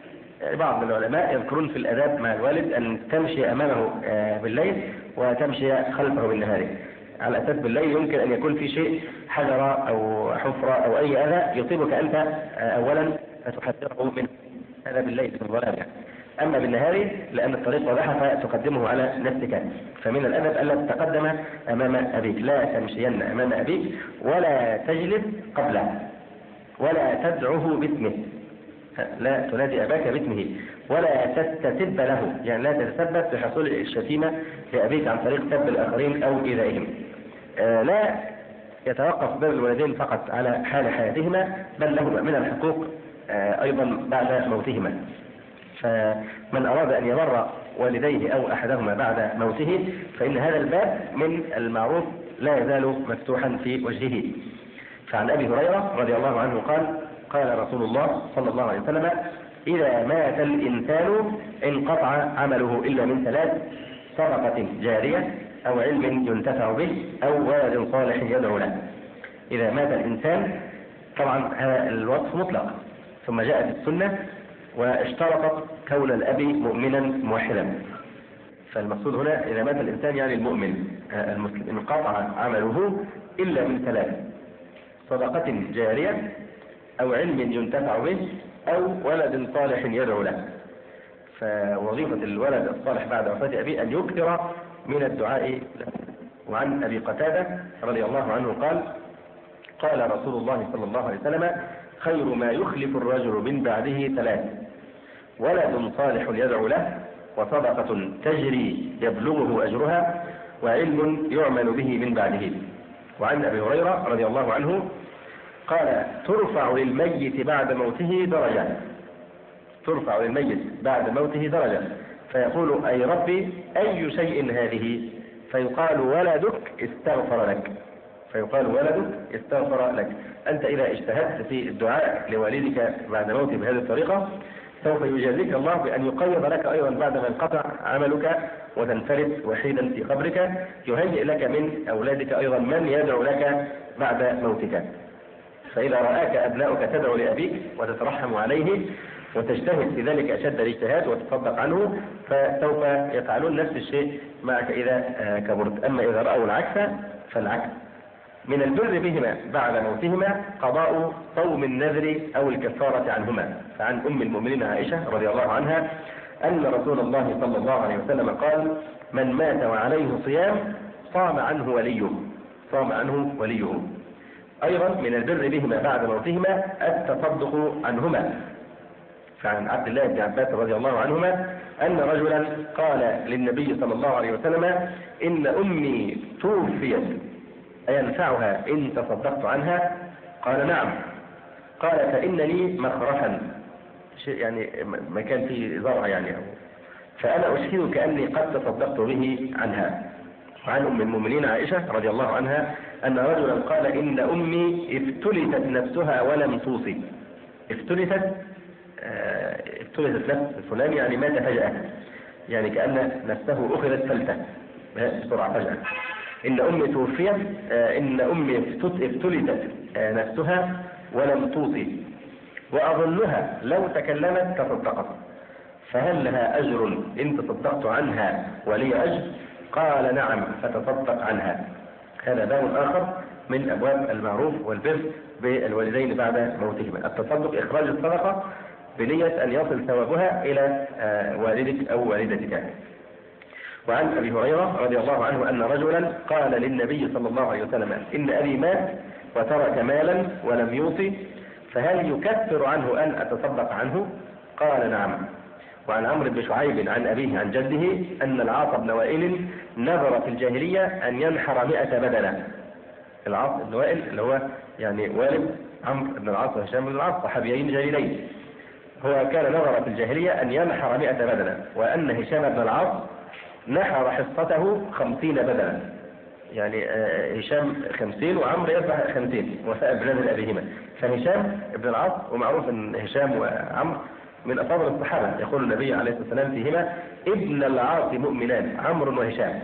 بعض من العلماء يذكرون في الأداب مع الوالد أن تمشي أمامه بالليل وتمشي خلفه بالنهار، على أساس بالليل يمكن أن يكون في شيء حجرة أو حفرة أو أي أذى يصيبك أنت أولا فتحذره من هذا بالليل في الظلام يعني. أما بالنهار لأن الطريق واضحة فتقدمه على نفسك. فمن الأدب ألا تتقدم أمام أبيك، لا تمشين أمام أبيك ولا تجلس قبله ولا تدعه باسمه، لا تنادي أباك باسمه ولا تستسب له، يعني لا تتسبب في حصول الشتيمة لأبيك عن طريق سب الآخرين أو إيذائهم. آه لا يتوقف بر الوالدين فقط على حال حياتهما، بل لهما من الحقوق آه أيضا بعد موتهما. فمن أراد أن يبر والديه أو أحدهما بعد موته فإن هذا الباب من المعروف لا يزال مفتوحا في وجهه. فعن أبي هريرة رضي الله عنه قال قال رسول الله صلى الله عليه وسلم إذا مات الإنسان انقطع عمله إلا من ثلاث: صدقة جارية أو علم ينتفع به أو ولد صالح يدعو له. إذا مات الإنسان، طبعا هذا الوصف مطلق، ثم جاءت السنة واشترطت كون الأب مؤمنا موحدا. فالمقصود هنا إذا مات الإنسان يعني المؤمن المسلم انقطع عمله إلا من ثلاث: صدقة جارية أو علم ينتفع به أو ولد صالح يدعو له. فوظيفة الولد الصالح بعد وفاة أبيه أن يكثر من الدعاء له. وعن أبي قتادة رضي الله عنه قال قال رسول الله صلى الله عليه وسلم: خير ما يخلف الرجل من بعده ثلاث: ولد صالح يدعو له، وصدقة تجري يبلغه أجرها، وعلم يعمل به من بعده. وعن أبي هريرة رضي الله عنه قال: ترفع للميت بعد موته درجة ترفع للميت بعد موته درجة فيقول: أي ربي أي شيء هذه؟ فيقال: ولدك استغفر لك فيقال ولدك استغفر لك. أنت إذا اجتهدت في الدعاء لوالدك بعد موته بهذه الطريقة سوف يجازيك الله بأن يقيض لك أيضا بعد ما انقطع عملك وتنفرد وحيدا في قبرك، يهيئ لك من أولادك أيضا من يدعو لك بعد موتك. فإذا رآك أبناؤك تدعو لأبيك وتترحم عليه وتجتهد في ذلك أشد الاجتهاد وتتصدق عنه، فسوف يفعلون نفس الشيء معك إذا كبرت. أما إذا رأوا العكس فالعكس. من البر بهما بعد موتهما قضاء صوم النذر أو الكفارة عنهما. فعن أم المؤمنين عائشة رضي الله عنها أن رسول الله صلى الله عليه وسلم قال: من مات وعليه صيام صام عنه وليه صام عنه وليه. أيضا من البر بهما بعد موتهما التصدق عنهما. فعن عبد الله بن عباس رضي الله عنهما أن رجلا قال للنبي صلى الله عليه وسلم: إن أمي توفيت أينفعها إن تصدقت عنها؟ قال: نعم. قال: فإن لي مخرفا، يعني مكان فيه زرع يعني، فأنا أشهدك أني قد تصدقت به عنها. وعن أم المؤمنين عائشة رضي الله عنها أن رجلا قال: إن أمي افتلتت نفسها ولم توصي. افتلتت اه افتلتت نفس فلان يعني مات فجأة، يعني كأن نفسه أخذت فلتة بسرعة فجأة. إن أمي توفيت اه إن أمي افتلتت اه نفسها ولم توصي، وأظنها لو تكلمت تصدقت، فهل لها أجر إن تصدقت عنها ولي أجر؟ قال: نعم، فتصدق عنها. هذا باب آخر من أبواب المعروف والبر بالوالدين بعد موتهما، التصدق إخراج الصدقة بنية أن يصل ثوابها إلى والدك أو والدتك. وعن أبي هريرة رضي الله عنه أن رجلا قال للنبي صلى الله عليه وسلم: إن أبي مات وترك مالا ولم يوصي، فهل يكفر عنه أن أتصدق عنه؟ قال: نعم. وعن عمرو بن شعيب عن أبيه عن جده أن العاص بن وائل نذر في الجاهلية أن ينحر مئة بدنة. العاص بن وائل اللي هو يعني والد عمرو بن العاص وهشام بن العاص، صحابيين جليلين، هو كان نذر في الجاهلية أن ينحر مئة بدنة، وأن هشام بن العاص نحر حصته خمسين بدنة، يعني هشام خمسين وعمرو يذبح خمسين وفاء بنذر أبيهما. فهشام بن العاص، ومعروف أن هشام وعمرو من أفاضل الصحابة، يقول النبي عليه الصلاة والسلام فيهما: ابن العاص مؤمنان، عمرو وهشام.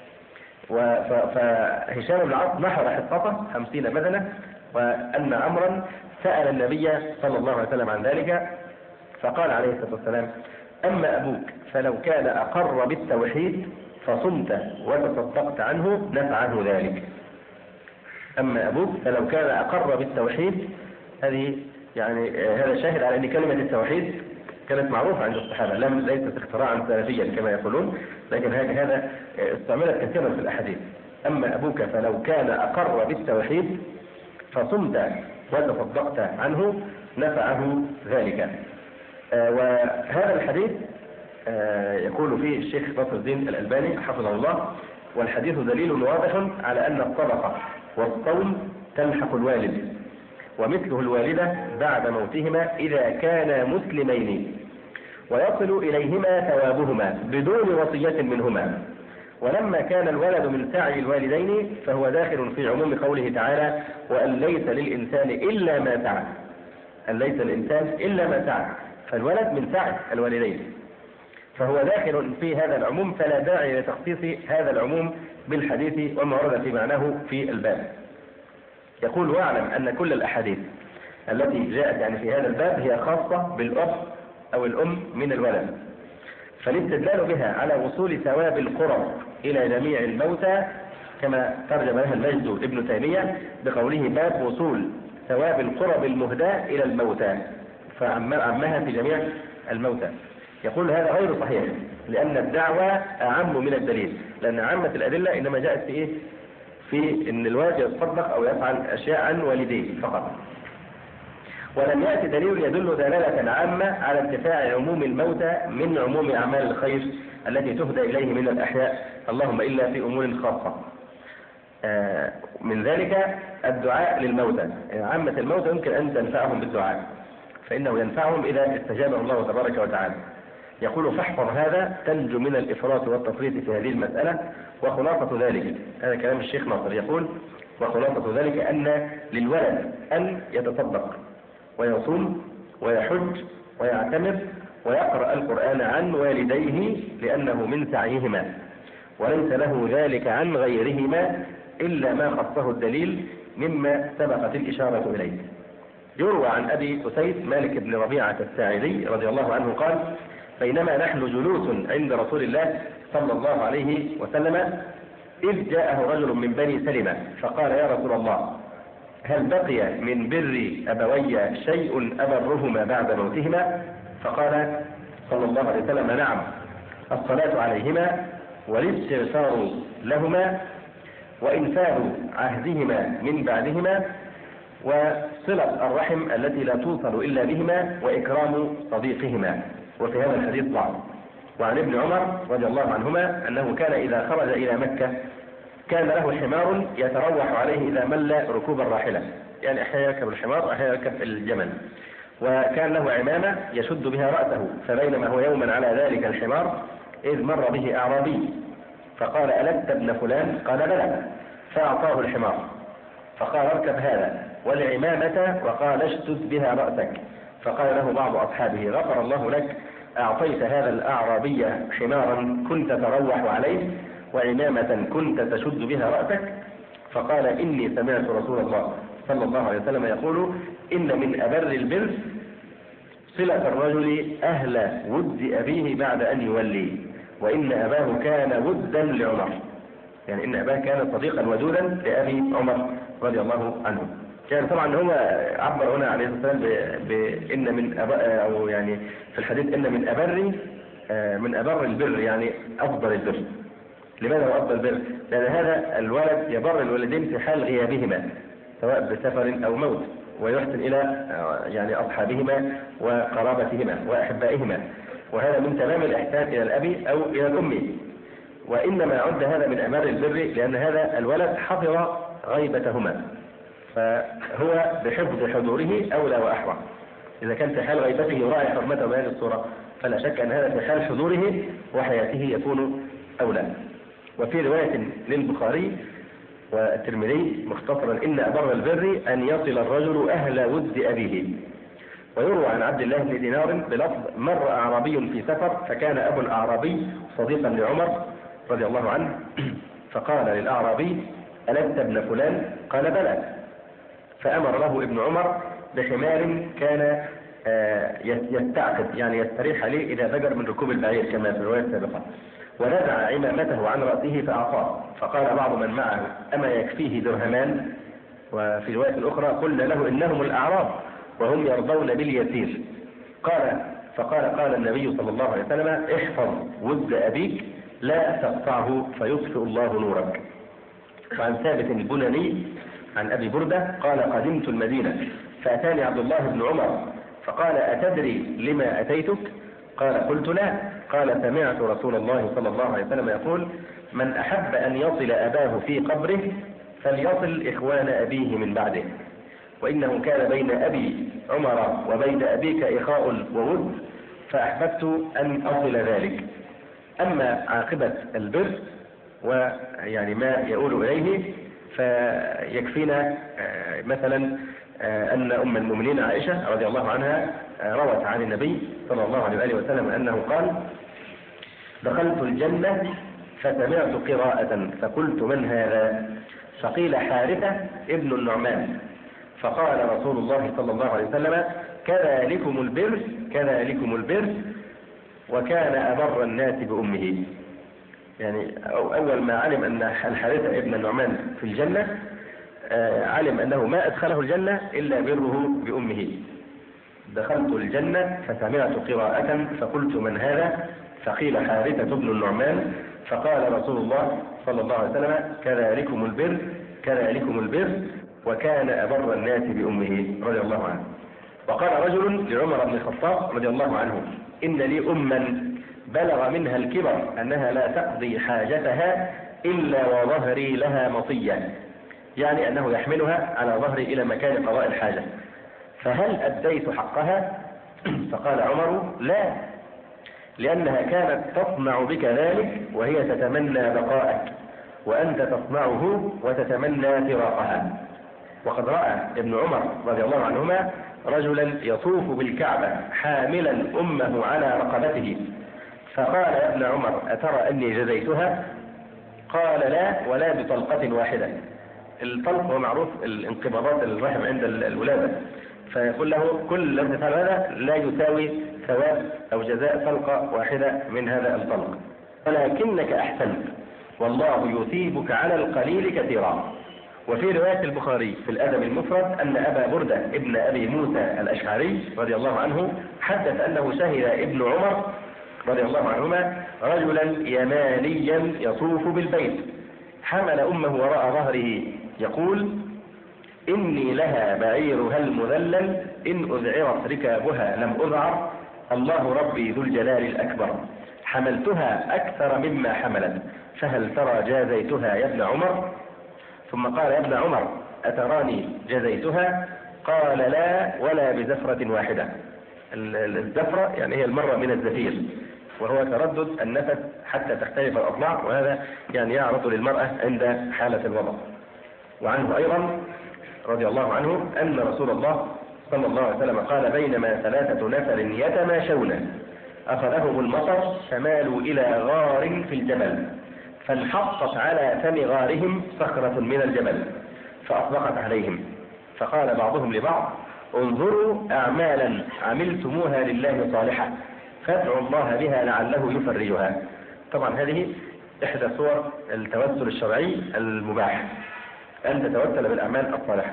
فهشام بن العاص نحر حصته خمسين بدنة، وأن عمرا سأل النبي صلى الله عليه وسلم عن ذلك فقال عليه الصلاة والسلام: أما أبوك فلو كان أقر بالتوحيد فصمت وتصدقت عنه نفعه ذلك. أما أبوك فلو كان أقر بالتوحيد، هذه يعني هذا شاهد على أن كلمة التوحيد كانت معروفة عند الصحابة، لم ليست اختراعا سلفيا كما يقولون، لكن هذا استعملت كثيرا في الأحاديث. أما أبوك فلو كان أقر بالتوحيد فصمت وتصدقت عنه نفعه ذلك. آه وهذا الحديث آه يقول فيه الشيخ ناصر الدين الألباني حفظه الله: والحديث دليل واضح على أن الصدقة والصوم تلحق الوالد، ومثله الوالدة بعد موتهما إذا كانا مسلمين، ويصل إليهما ثوابهما بدون وصية منهما. ولما كان الولد من سعي الوالدين فهو داخل في عموم قوله تعالى: وأن ليس للإنسان إلا ما سعى. أن ليس للإنسان إلا ما سعى، فالولد من سعي الوالدين، فهو داخل في هذا العموم، فلا داعي لتخصيص هذا العموم بالحديث وما ورد في معناه في الباب. يقول: واعلم أن كل الأحاديث التي جاءت يعني في هذا الباب هي خاصة بالأب أو الأم من الولد، فالاستدلال بها على وصول ثواب القرب إلى جميع الموتى كما ترجم لها المجد ابن تيمية بقوله: باب وصول ثواب القرب المهداة إلى الموتى، فعمها في جميع الموتى. يقول: هذا غير صحيح، لأن الدعوة أعم من الدليل، لأن عامة الأدلة إنما جاءت في إيه؟ في أن الولد يتصدق أو يفعل أشياء عن والديه فقط. ولم يأتي دليل يدل دلالة عامة على انتفاع عموم الموتى من عموم أعمال الخير التي تهدى إليه من الأحياء، اللهم إلا في أمور خاصة. من ذلك الدعاء للموتى، عامة الموتى يمكن أن تنفعهم بالدعاء، فإنه ينفعهم إذا استجابه الله تبارك وتعالى. يقول فاحفظ هذا تنجو من الإفراط والتفريط في هذه المسألة. وخلاصة ذلك، هذا كلام الشيخ ناصر، يقول وخلاصة ذلك أن للولد أن يتصدق ويصوم ويحج ويعتمر ويقرأ القرآن عن والديه لأنه من سعيهما، وليس له ذلك عن غيرهما إلا ما خصه الدليل مما سبقت الإشارة إليه. يروى عن أبي أسيد مالك بن ربيعة الساعدي رضي الله عنه قال بينما نحن جلوس عند رسول الله صلى الله عليه وسلم إذ جاءه رجل من بني سلمة فقال يا رسول الله هل بقي من بر أبوي شيء أبرهما بعد موتهما؟ فقال صلى الله عليه وسلم نعم، الصلاة عليهما والاستغفار لهما وإنفاذ عهدهما من بعدهما وصلة الرحم التي لا توصل إلا بهما وإكرام صديقهما. وفي هذا الحديث ضعف. وعن ابن عمر رضي الله عنهما أنه كان إذا خرج إلى مكة كان له حمار يتروح عليه إذا مل ركوب الراحلة، يعني أحيانا يركب الحمار أحيانا يركب الجمل، وكان له عمامة يشد بها رأسه، فبينما هو يوما على ذلك الحمار إذ مر به أعرابي فقال ألست ابن فلان؟ قال بلى، فأعطاه الحمار فقال اركب هذا والعمامة وقال اشتد بها رأسك، فقال له بعض أصحابه غفر الله لك، أعطيت هذا الأعرابي حمارا كنت تروح عليه وعمامة كنت تشد بها رأسك. فقال إني سمعت رسول الله صلى الله عليه وسلم يقول إن من أبر البر صلة الرجل أهل ود أبيه بعد أن يولي، وإن أباه كان ودا لعمر، يعني إن أباه كان صديقا ودودا لأبي عمر رضي الله عنه. كان طبعا هو عبر هنا عليه الصلاة والسلام بإن من أبا أو يعني في الحديث إن من أبر من أبر البر يعني أفضل البر. لماذا هو أفضل البر؟ لأن هذا الولد يبر الولدين في حال غيابهما سواء بسفر أو موت، ويحسن إلى يعني أصحابهما وقرابتهما وأحبائهما، وهذا من تمام الإحسان إلى الأب أو إلى الأم. وإنما عد هذا من أمار البر لأن هذا الولد حفظ غيبتهما، فهو بحفظ حضوره أولى وأحوى. إذا كان في حال غيبته يراعي حرمته بهذه الصورة فلا شك أن هذا في حال حضوره وحياته يكون أولى. وفي رواية للبخاري والترمذي مختصرا إن أبر البر أن يصل الرجل أهل ود أبيه. ويروى عن عبد الله بن دينار بلفظ مر أعرابي في سفر فكان أبو الأعرابي صديقا لعمر رضي الله عنه فقال للأعرابي ألست ابن فلان؟ قال بلى، فأمر له ابن عمر بحمار كان يستعقد يعني يستريح عليه إذا زجر من ركوب البعير كما في الرواية السابقة، ونزع عمامته عن رأسه فأعطاه. فقال بعض من معه أما يكفيه درهمان؟ وفي رواية الأخرى قلنا له إنهم الأعراب وهم يرضون باليسير. قال فقال قال النبي صلى الله عليه وسلم احفظ ود أبيك لا تقطعه فيطفئ الله نورك. وعن ثابت البناني عن أبي بردة قال قدمت المدينة فأتاني عبد الله بن عمر فقال أتدري لما أتيتك؟ قال قلت لا. قال سمعت رسول الله صلى الله عليه وسلم يقول من أحب أن يصل أباه في قبره فليصل إخوان أبيه من بعده، وإنه كان بين أبي عمر وبين أبيك إخاء وود فأحببت أن أصل ذلك. أما عاقبة البر ويعني ما يقول إليه فيكفينا مثلا أن أم المؤمنين عائشة رضي الله عنها روت عن النبي صلى الله عليه وسلم أنه قال دخلت الجنة فسمعت قراءة فقلت من هذا؟ فقيل حارثة ابن النعمان، فقال رسول الله صلى الله عليه وسلم كذلكم البر كذلكم البر وكان أبر الناس بأمه. يعني أول ما علم أن الحارثة ابن النعمان في الجنة علم أنه ما أدخله الجنة إلا بره بأمه. دخلت الجنة فسمعت قراءة فقلت من هذا؟ فقيل حارثة ابن النعمان، فقال رسول الله صلى الله عليه وسلم: كذلكم البر كذلكم البر وكان أبر الناس بأمه رضي الله عنه. وقال رجل لعمر بن الخطاب رضي الله عنه: إن لي أما بلغ منها الكبر أنها لا تقضي حاجتها إلا وظهري لها مطية، يعني أنه يحملها على ظهري إلى مكان قضاء الحاجة، فهل أديت حقها؟ فقال عمر: لا، لأنها كانت تصنع بك ذلك وهي تتمنى بقاءك، وأنت تصنعه وتتمنى فراقها. وقد رأى ابن عمر رضي الله عنهما رجلا يطوف بالكعبة حاملا أمه على رقبته، فقال: يا ابن عمر، أترى أني جزيتها؟ قال: لا، ولا بطلقة واحدة. الطلق هو معروف الانقباضات الرحم عند الولادة، فيقول له: كل الذي تفعل هذا لا يساوي ثواب أو جزاء طلقة واحدة من هذا الطلق، ولكنك أحسنت والله يثيبك على القليل كثيرا. وفي رواية البخاري في الأدب المفرد أن أبا بردة ابن أبي موسى الأشعري رضي الله عنه حدث أنه شهد ابن عمر رضي الله عنهما رجلا يمانيا يطوف بالبيت حمل أمه وراء ظهره يقول: إني لها بعيرها المذلل إن أذعرت ركابها لم أذعر، الله ربي ذو الجلال الأكبر، حملتها أكثر مما حملت، فهل ترى جازيتها يا ابن عمر؟ ثم قال: يا ابن عمر، أتراني جزيتها؟ قال: لا، ولا بزفرة واحدة. الزفرة يعني هي المرة من الزفير، وهو تردد النفس حتى تختلف الأضلاع، وهذا يعني يعرض للمرأة عند حالة الوضع. وعنه أيضا رضي الله عنه أن رسول الله صلى الله عليه وسلم قال: بينما ثلاثة نفر يتماشون أخذهم المطر فمالوا إلى غار في الجبل، فانحطت على فم غارهم صخرة من الجبل فأطبقت عليهم، فقال بعضهم لبعض: انظروا أعمالا عملتموها لله صالحة فادعوا الله بها لعله يفرجها. طبعا هذه إحدى صور التوسل الشرعي المباح، أن تتوسل بالأعمال الصالحة.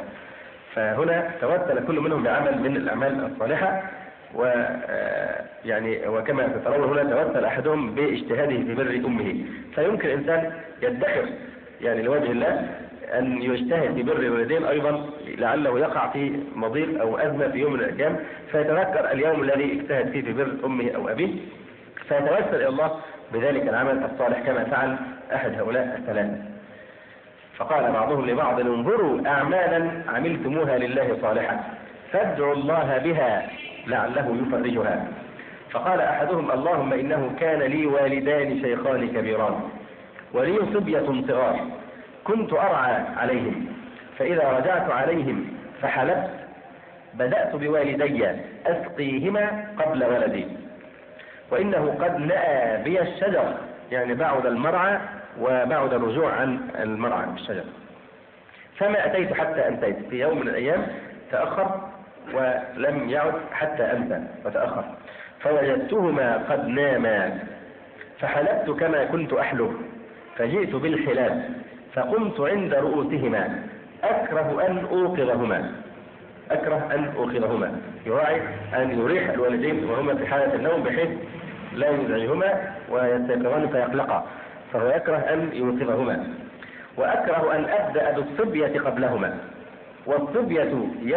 فهنا توسل كل منهم بعمل من الأعمال الصالحة، ويعني وكما تترون هنا توسل أحدهم باجتهاده في بر أمه. فيمكن إنسان يدخر يعني لوجه الله أن يجتهد في بر الوالدين أيضا لعله يقع في مضيق أو أزمة في يوم من الأيام، فيتذكر اليوم الذي اجتهد فيه في بر أمه أو أبيه فيتوسل إلى الله بذلك العمل الصالح كما فعل أحد هؤلاء الثلاثة. فقال بعضهم لبعض: انظروا أعمالا عملتموها لله صالحة فادعوا الله بها لعله يفرجها. فقال أحدهم: اللهم إنه كان لي والدان شيخان كبيران ولي صبية صغار كنت أرعى عليهم، فإذا رجعت عليهم فحلبت بدأت بوالدي أسقيهما قبل ولدي، وإنه قد نأى بي الشجر، يعني بعد المرعى وبعد الرجوع عن المرعى بالشجر، فما أتيت حتى أنتيت. في يوم من الأيام تأخر ولم يعد حتى أنت وتأخر، فوجدتهما قد ناما فحلبت كما كنت أحلب، فجئت بالحلاب فقمت عند رؤوسهما أكره أن أوقظهما أكره أن أوقظهما يراعي أن يريح الوالدين وهما في حالة النوم بحيث لا يزعجهما ويستيقظان فيقلقا، فهو يكره أن يوقظهما. وأكره أن أبدأ بالصبية قبلهما، والصبية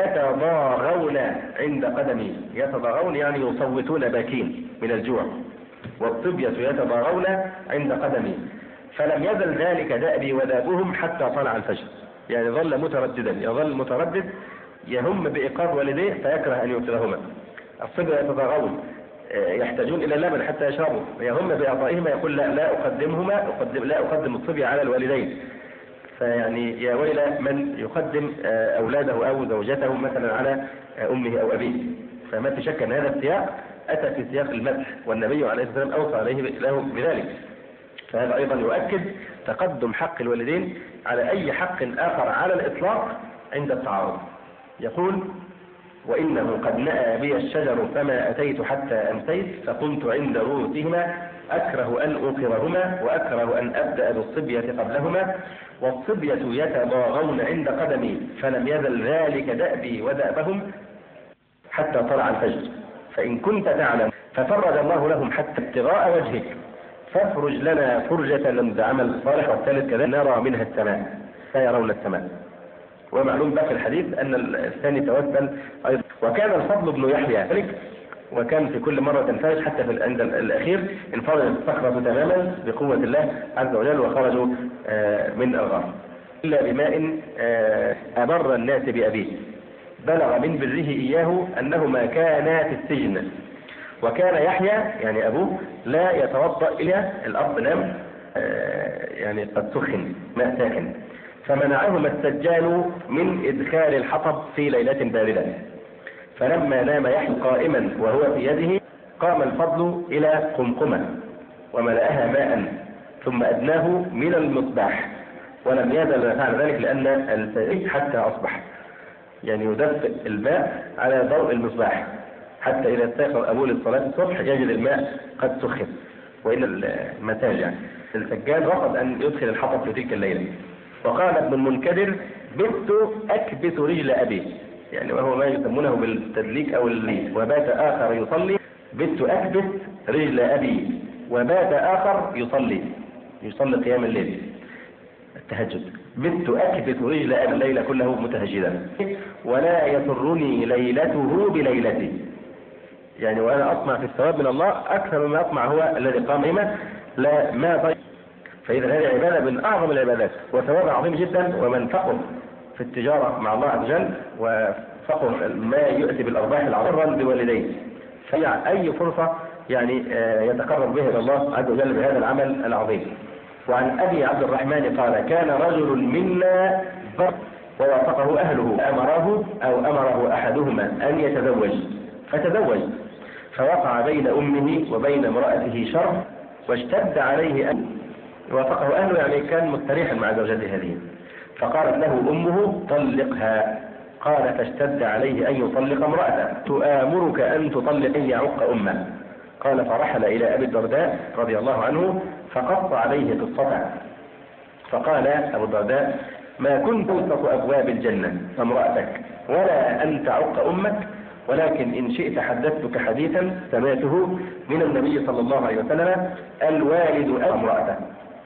يتضاغون عند قدمي، يتضاغون يعني يصوتون باكين من الجوع، والصبية يتضاغون عند قدمي، فلم يزل ذلك دأبي ودابهم حتى طلع الفجر، يعني ظل مترددا، يظل متردد يهم بإيقاظ والديه فيكره أن يوقظهما. الصبية يتضاغون يحتاجون إلى اللبن حتى يشربوا، يهم بإعطائهما يقول لا لا أقدمهما أقدم لا أقدم الصبية على الوالدين. فيعني يا ويل من يقدم أولاده أو زوجته مثلا على أمه أو أبيه. فما في شك أن هذا السياق أتى في سياق المدح، والنبي عليه الصلاة والسلام أوصى عليه له بذلك. فهذا أيضا يؤكد تقدم حق الوالدين على أي حق آخر على الإطلاق عند التعارض. يقول: وإنه قد نأى بي الشجر فما أتيت حتى أمسيت، فقمت عند رؤوسهما أكره أن أوقظهما وأكره أن أبدأ بالصبية قبلهما، والصبية يتضاغون عند قدمي، فلم يزل ذلك دأبي ودأبهم حتى طلع الفجر، فإن كنت تعلم ففرج الله لهم حتى ابتغاء وجهك، فافرج لنا فرجة لم عمل صالح، والثالث كذلك نرى منها السماء لا يرون السماء. ومعلوم بقى في الحديث أن الثاني توسل أيضا. وكان الفضل بن يحيى ذلك، وكان في كل مرة تنفرج حتى في عند الأخير انفرجت الصخرة تماما بقوة الله عز وجل وخرجوا من الغار إلا بماء أبر الناس بأبيه، بلغ من بره إياه أنهما كانا في السجن، وكان يحيى يعني أبوه لا يتوضأ إلى الأرض نام يعني قد سخن ماء ساخن، فمنعهما السجان من إدخال الحطب في ليلة باردة. فلما نام يحيى قائما وهو في يده قام الفضل إلى قمقمة وملأها ماء ثم أدناه من المصباح، ولم يزل فعل ذلك لأن السائل حتى أصبح، يعني يدفئ الماء على ضوء المصباح حتى إذا استيقظ أبوه للصلاة الصبح يجد الماء قد سخن. وإن المساج يعني السجان رفض أن يدخل الحطب في تلك الليلة. وقال ابن المنكدر بت أكبت رجل أبي، يعني وهو ما يسمونه بالتدليك أو الليل. وبات آخر يصلي بت أكبت رجل أبي، وبات آخر يصلي يصلي قيام الليل التهجد. بت أكبت رجل أبي الليل كله متهجدا، ولا يسرني ليلته بليلتي، يعني وأنا أطمع في الثواب من الله أكثر مما أطمع هو الذي قام بما لا ما ضيع. فإذا هذه عبادة من أعظم العبادات وثواب عظيم جدا. ومن فقه في التجارة مع الله عز وجل وفقه ما يؤتي بالأرباح العظيمة بوالديه، فأي فرصة يعني يتقرب به إلى الله عز وجل بهذا العمل العظيم. وعن أبي عبد الرحمن قال كان رجل منا بر ووافقه أهله أمره أو أمره أحدهما أن يتزوج فتزوج، فوقع بين أمه وبين امرأته شر واشتد عليه أن وافقه أهله، يعني كان مستريحا مع زوجته هذه، فقالت له أمه طلقها، قال فاشتد عليه أن يطلق امرأته، تؤامرك أن تطلق أن يعق أمه. قال فرحل إلى أبي الدرداء رضي الله عنه فقص عليه قصته، فقال أبو الدرداء ما كنت أوسط أبواب الجنة امرأتك ولا أن تعق أمك، ولكن إن شئت حدثتك حديثا سمعته من النبي صلى الله عليه وسلم الوالد أو امرأته،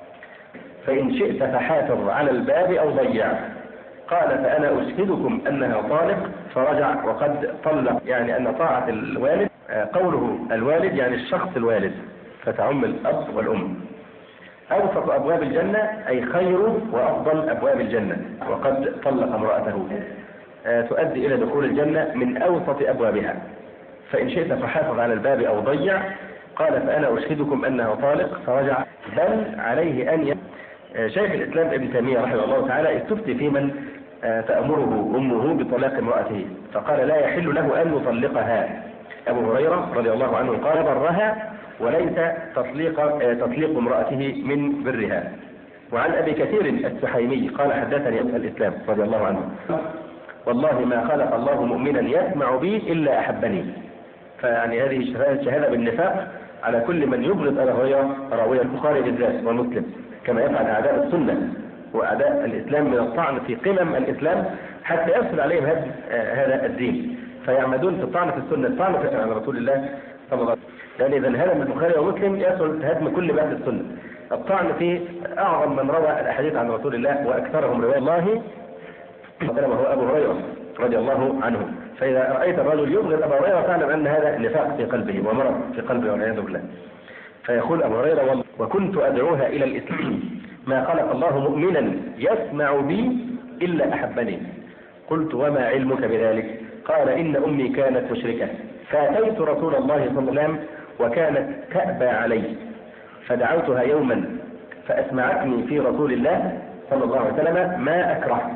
فإن شئت فحافظ على الباب أو ضيع. قال فأنا أشهدكم أنها طالق، فرجع وقد طلق، يعني أن طاعة الوالد قوله الوالد يعني الشخص الوالد فتعم الأب والأم. أوسط أبواب الجنة أي خير وأفضل أبواب الجنة، وقد طلق امرأته تؤدي إلى دخول الجنة من أوسط أبوابها. فإن شئت فحافظ على الباب أو ضيع. قال فأنا أشهدكم أنه طالق، فرجع بل عليه أن ي... شيخ الإسلام ابن تيمية رحمه الله تعالى استفتي في من تأمره أمه بطلاق امرأته، فقال لا يحل له أن يطلقها. أبو هريرة رضي الله عنه قال برها وليس تطليق تطليق امرأته من برها. وعن أبي كثير السحيمي قال حدثني الإسلام رضي الله عنه والله ما خلق الله مؤمنا يسمع بي إلا أحبني. فيعني هذه شهادة بالنفاق على كل من يبغض أبا هريرة راوي البخاري بالذات ومسلم، كما يفعل أعداء السنة وأعداء الإسلام من الطعن في قمم الإسلام حتى يصل عليهم هدم هذا الدين، فيعمدون في الطعن في السنة الطعن عن رسول الله صلى الله عليه وسلم، لأن إذا هدم البخاري ومسلم يصل هدم كل باب السنة. الطعن في أعظم من روى الأحاديث عن رسول الله وأكثرهم رواية الله هو أبو هريرة رضي الله عنه. فإذا رأيت الرجل يبغض أبو هريرة فاعلم أن هذا نفاق في قلبه ومرض في قلبه والعياذ بالله. فيقول أبو هريرة وكنت أدعوها إلى الإسلام ما خلق الله مؤمنا يسمع بي إلا أحبني. قلت وما علمك بذلك؟ قال إن أمي كانت مشركة فأتيت رسول الله صلى الله عليه وسلم وكانت تأبى علي فدعوتها يوما فأسمعتني في رسول الله صلى الله عليه وسلم ما أكره،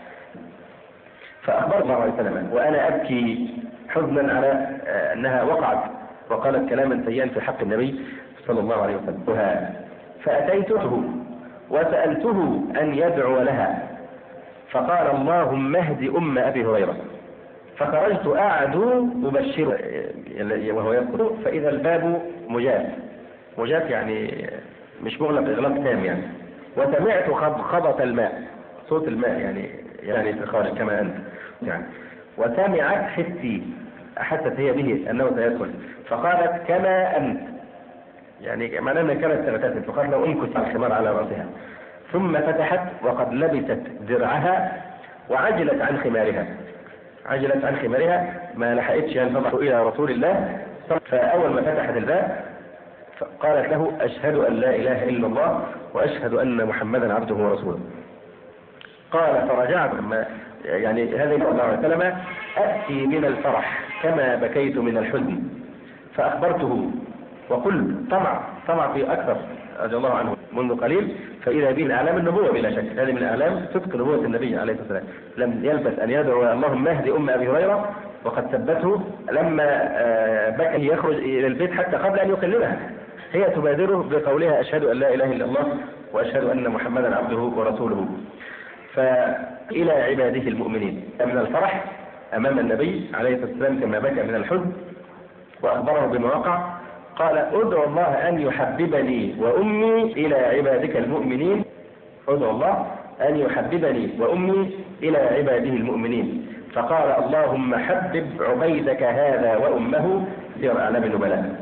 فأخبرت الله عليه وسلم وأنا أبكي حزنا على أنها وقعت وقالت كلاما سيئا في حق النبي صلى الله عليه وسلم. فأتيته وسألته أن يدعو لها فقال اللهم اهد أم أبي هريرة. فخرجت أعدو أبشره وهو يقول فإذا الباب مجاف مجاف يعني مش مغلق إغلاق تام يعني، وسمعت خبط الماء صوت الماء يعني يعني في الخارج كما أنت يعني، وسمعت حسي أحست هي به أنه سيدخل فقالت كما أنت يعني معناه أنها كانت تغتسل، فقال لو أمكث الخمار على رأسها، ثم فتحت وقد لبست درعها وعجلت عن خمارها، عجلت عن خمارها ما لحقتش أن تضع إلى رسول الله. فأول ما فتحت الباب قالت له أشهد أن لا إله إلا الله وأشهد أن محمدا عبده ورسوله. قال فرجعت يعني هذه صلى الله عليه وسلم أأتي من الفرح كما بكيت من الحزن، فأخبرته وقلت طمع طمع في أكثر رضي الله عنه منذ قليل، فإذا به من أعلام النبوة بلا شك، هذه من أعلام صدق نبوة النبي عليه الصلاة والسلام. لم يلبث أن يدعو اللهم اهد أم أبي هريرة وقد ثبته لما بكى يخرج إلى البيت حتى قبل أن يكلمها، هي تبادره بقولها أشهد أن لا إله إلا الله وأشهد أن محمدا عبده ورسوله. فإلى عباده المؤمنين من الفرح أمام النبي عليه الصلاة والسلام كما بكى من الحزن، وأخبره بما وقع. قال ادعو الله أن يحببني وأمي إلى عبادك المؤمنين، ادعو الله أن يحببني وأمي إلى عباده المؤمنين. فقال اللهم حبب عبيدك هذا وأمه سير أعلام النبلاء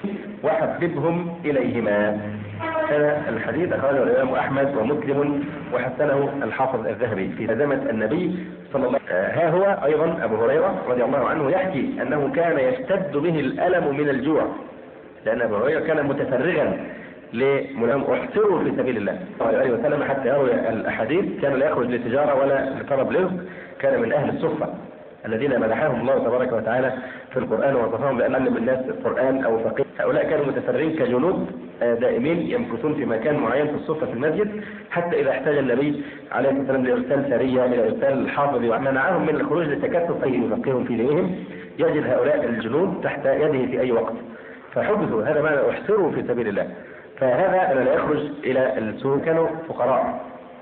وحببهم إليهما. هذا الحديث أخرجه الإمام أحمد ومسلم وحسنه الحافظ الذهبي في ترجمة النبي صلى الله عليه وسلم. ها هو أيضا أبو هريرة رضي الله عنه يحكي أنه كان يشتد به الألم من الجوع، لأن أبو هريرة كان متفرغا لمنام احصروا في سبيل الله صلى الله عليه وسلم حتى يروي الأحاديث، كان لا يخرج لتجارة ولا لطلب رزق، كان من أهل الصفة الذين مدحهم الله تبارك وتعالى في القرآن ووصفهم بأن علم الناس القرآن أو فقيه. هؤلاء كانوا متفرغين كجنود دائمين يمكثون في مكان معين في الصفة في المسجد، حتى إذا احتاج النبي عليه الصلاة والسلام لإرسال سرية إلى إرسال الحافظ ومنعهم من الخروج للتكثف أي يفقههم في دينهم، يجد هؤلاء الجنود تحت يده في أي وقت، فحبثوا. هذا معنى احصروا في سبيل الله. فهذا أنا لا يخرج إلى السوق، كانوا فقراء.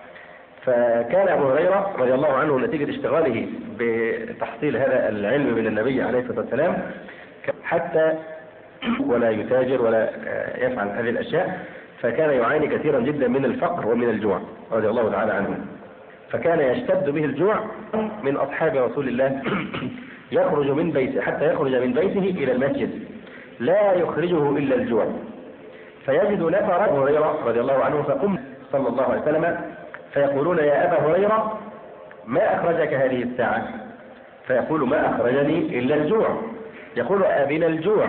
فكان أبو هريرة رضي الله عنه نتيجة اشتغاله بتحصيل هذا العلم من النبي عليه الصلاة والسلام حتى ولا يتاجر ولا يفعل هذه الأشياء، فكان يعاني كثيرا جدا من الفقر ومن الجوع رضي الله تعالى عنه. فكان يشتد به الجوع من أصحاب رسول الله يخرج من بيته حتى يخرج من بيته إلى المسجد لا يخرجه إلا الجوع، فيجد نفر أبو هريرة رضي الله عنه فقم صلى الله عليه وسلم فيقولون يا أبا هريرة ما أخرجك هذه الساعة؟ فيقول ما أخرجني إلا الجوع. يقول أبنا الجوع.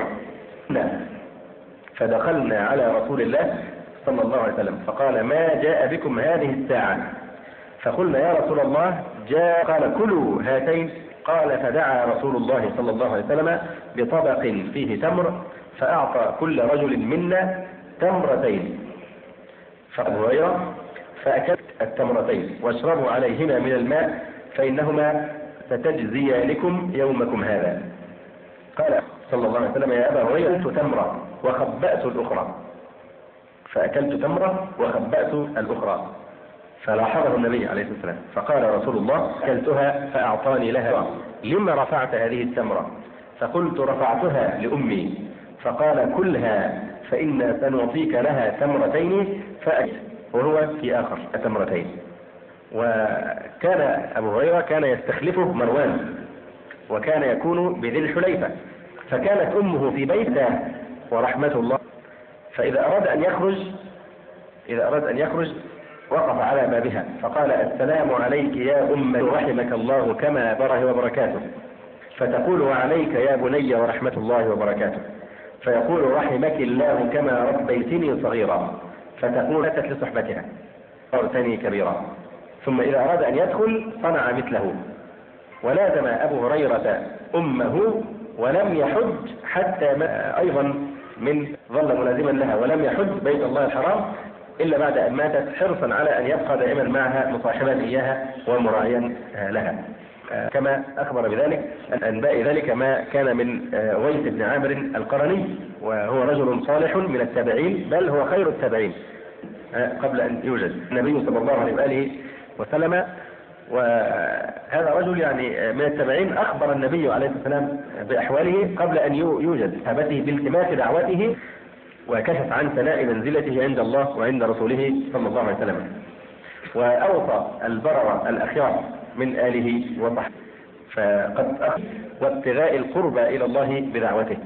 فدخلنا على رسول الله صلى الله عليه وسلم فقال ما جاء بكم هذه الساعة؟ فقلنا يا رسول الله جاء. قال كلوا هاتين. قال فدعا رسول الله صلى الله عليه وسلم بطبق فيه تمر فأعطى كل رجل منا تمرتين. فأبو هريرة فأكلت التمرتين واشربوا عليهما من الماء فإنهما ستجزيانكم يومكم هذا. قال صلى الله عليه وسلم يا أبا هريرة أكلت تمرة وخبأت الأخرى، فأكلت تمرة وخبأت الأخرى. فلاحظه النبي عليه الصلاة والسلام فقال رسول الله أكلتها فأعطاني لها، لما رفعت هذه التمرة؟ فقلت رفعتها لأمي. فقال كلها فإنا سنعطيك لها تمرتين فأكل، وهو في آخر تمرتين. وكان أبو هريرة كان يستخلفه مروان وكان يكون بذي الحليفة، فكانت أمه في بيته ورحمة الله. فإذا أراد أن يخرج إذا أراد أن يخرج وقف على بابها فقال السلام عليك يا أم رحمك الله كما بره وبركاته، فتقول وعليك يا بني ورحمة الله وبركاته، فيقول رحمك الله كما ربيتني صغيرا، فتقول أتت لصحبتها صرتني كبيرا. ثم إذا أراد أن يدخل صنع مثله، ولازم أبو هريرة أمه ولم يحج حتى أيضا من ظل ملازما لها ولم يحج بيت الله الحرام إلا بعد أن ماتت، حرصا على أن يبقى دائما معها مصاحبا إياها ومراعيا لها، كما أخبر بذلك أنباء ذلك ما كان من ويس بن عامر القرني، وهو رجل صالح من التابعين بل هو خير التابعين قبل أن يوجد النبي صلى الله عليه وآله وسلم. وهذا رجل يعني من التابعين أخبر النبي عليه الصلاة والسلام بأحواله قبل أن يوجد، صحابته بالتماس دعوته وكشف عن ثناء منزلته عند الله وعند رسوله صلى الله عليه وسلم. وأوصى البررة الأخيار من آله وصحبه فقد أخذ وابتغاء القربى إلى الله بدعوته،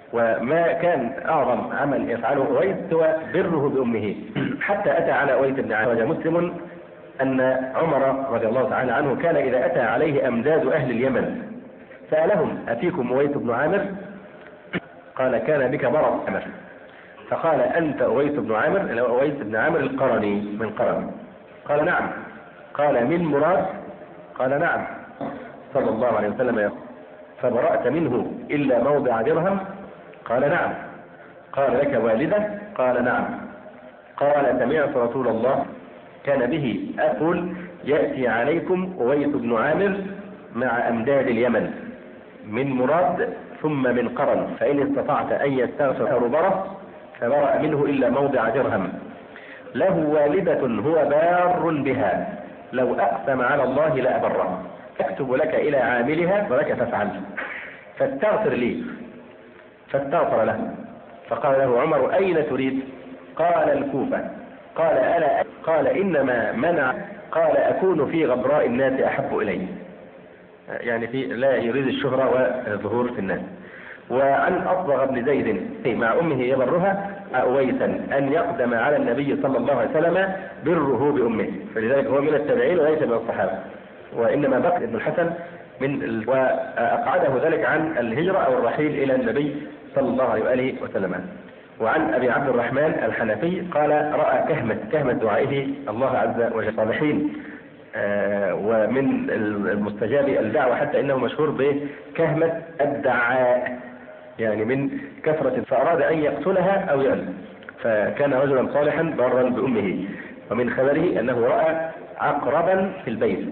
وما كان أعظم عمل يفعله أويس هو بره بأمه، حتى أتى على أويس بن عامر. مسلم أن عمر رضي الله تعالى عنه كان إذا أتى عليه أمداد أهل اليمن سألهم: أفيكم أويس بن عامر؟ قال: كان بك مرض عامر. فقال: أنت أويس بن عامر؟ أويس بن عامر القرني من قرن. قال: نعم. قال: من مراد؟ قال: نعم. صلى الله عليه وسلم يقول: فبرأت منه إلا موضع درهم؟ قال: نعم. قال: لك والدة؟ قال: نعم. قال: سمعت رسول الله كان به أقول: يأتي عليكم أويس بن عامر مع أمداد اليمن من مراد ثم من قرن، فإن استطعت أن يستغفر برص فبرأ منه إلا موضع درهم. له والدة هو بار بها، لو أقسم على الله لأبره، أكتب لك إلى عاملها ولك فافعل، فاستغفر لي. فاستغفر له. فقال له عمر: أين تريد؟ قال: الكوفة. قال: ألا؟ قال: إنما منع. قال: أكون في غبراء الناس أحب إلي، يعني في لا يريد الشهرة والظهور في الناس. وعن أصبغ بن زيد مع أمه يبرها أويسا أن يقدم على النبي صلى الله عليه وسلم بره بأمه، فلذلك هو من التابعين وليس من الصحابة، وإنما بقي بن الحسن من ال... وأقعده ذلك عن الهجرة أو الرحيل إلى النبي صلى الله عليه وآله وسلم. وعن أبي عبد الرحمن الحنفي قال: رأى كهمة كهمة دعائه الله عز وجل صالحين، آه ومن المستجاب الدعوة، حتى إنه مشهور بكهمة الدعاء، يعني من كثرة، فأراد أن يقتلها أو يأل، فكان رجلا صالحا بارا بأمه. ومن خبره أنه رأى عقربا في البيت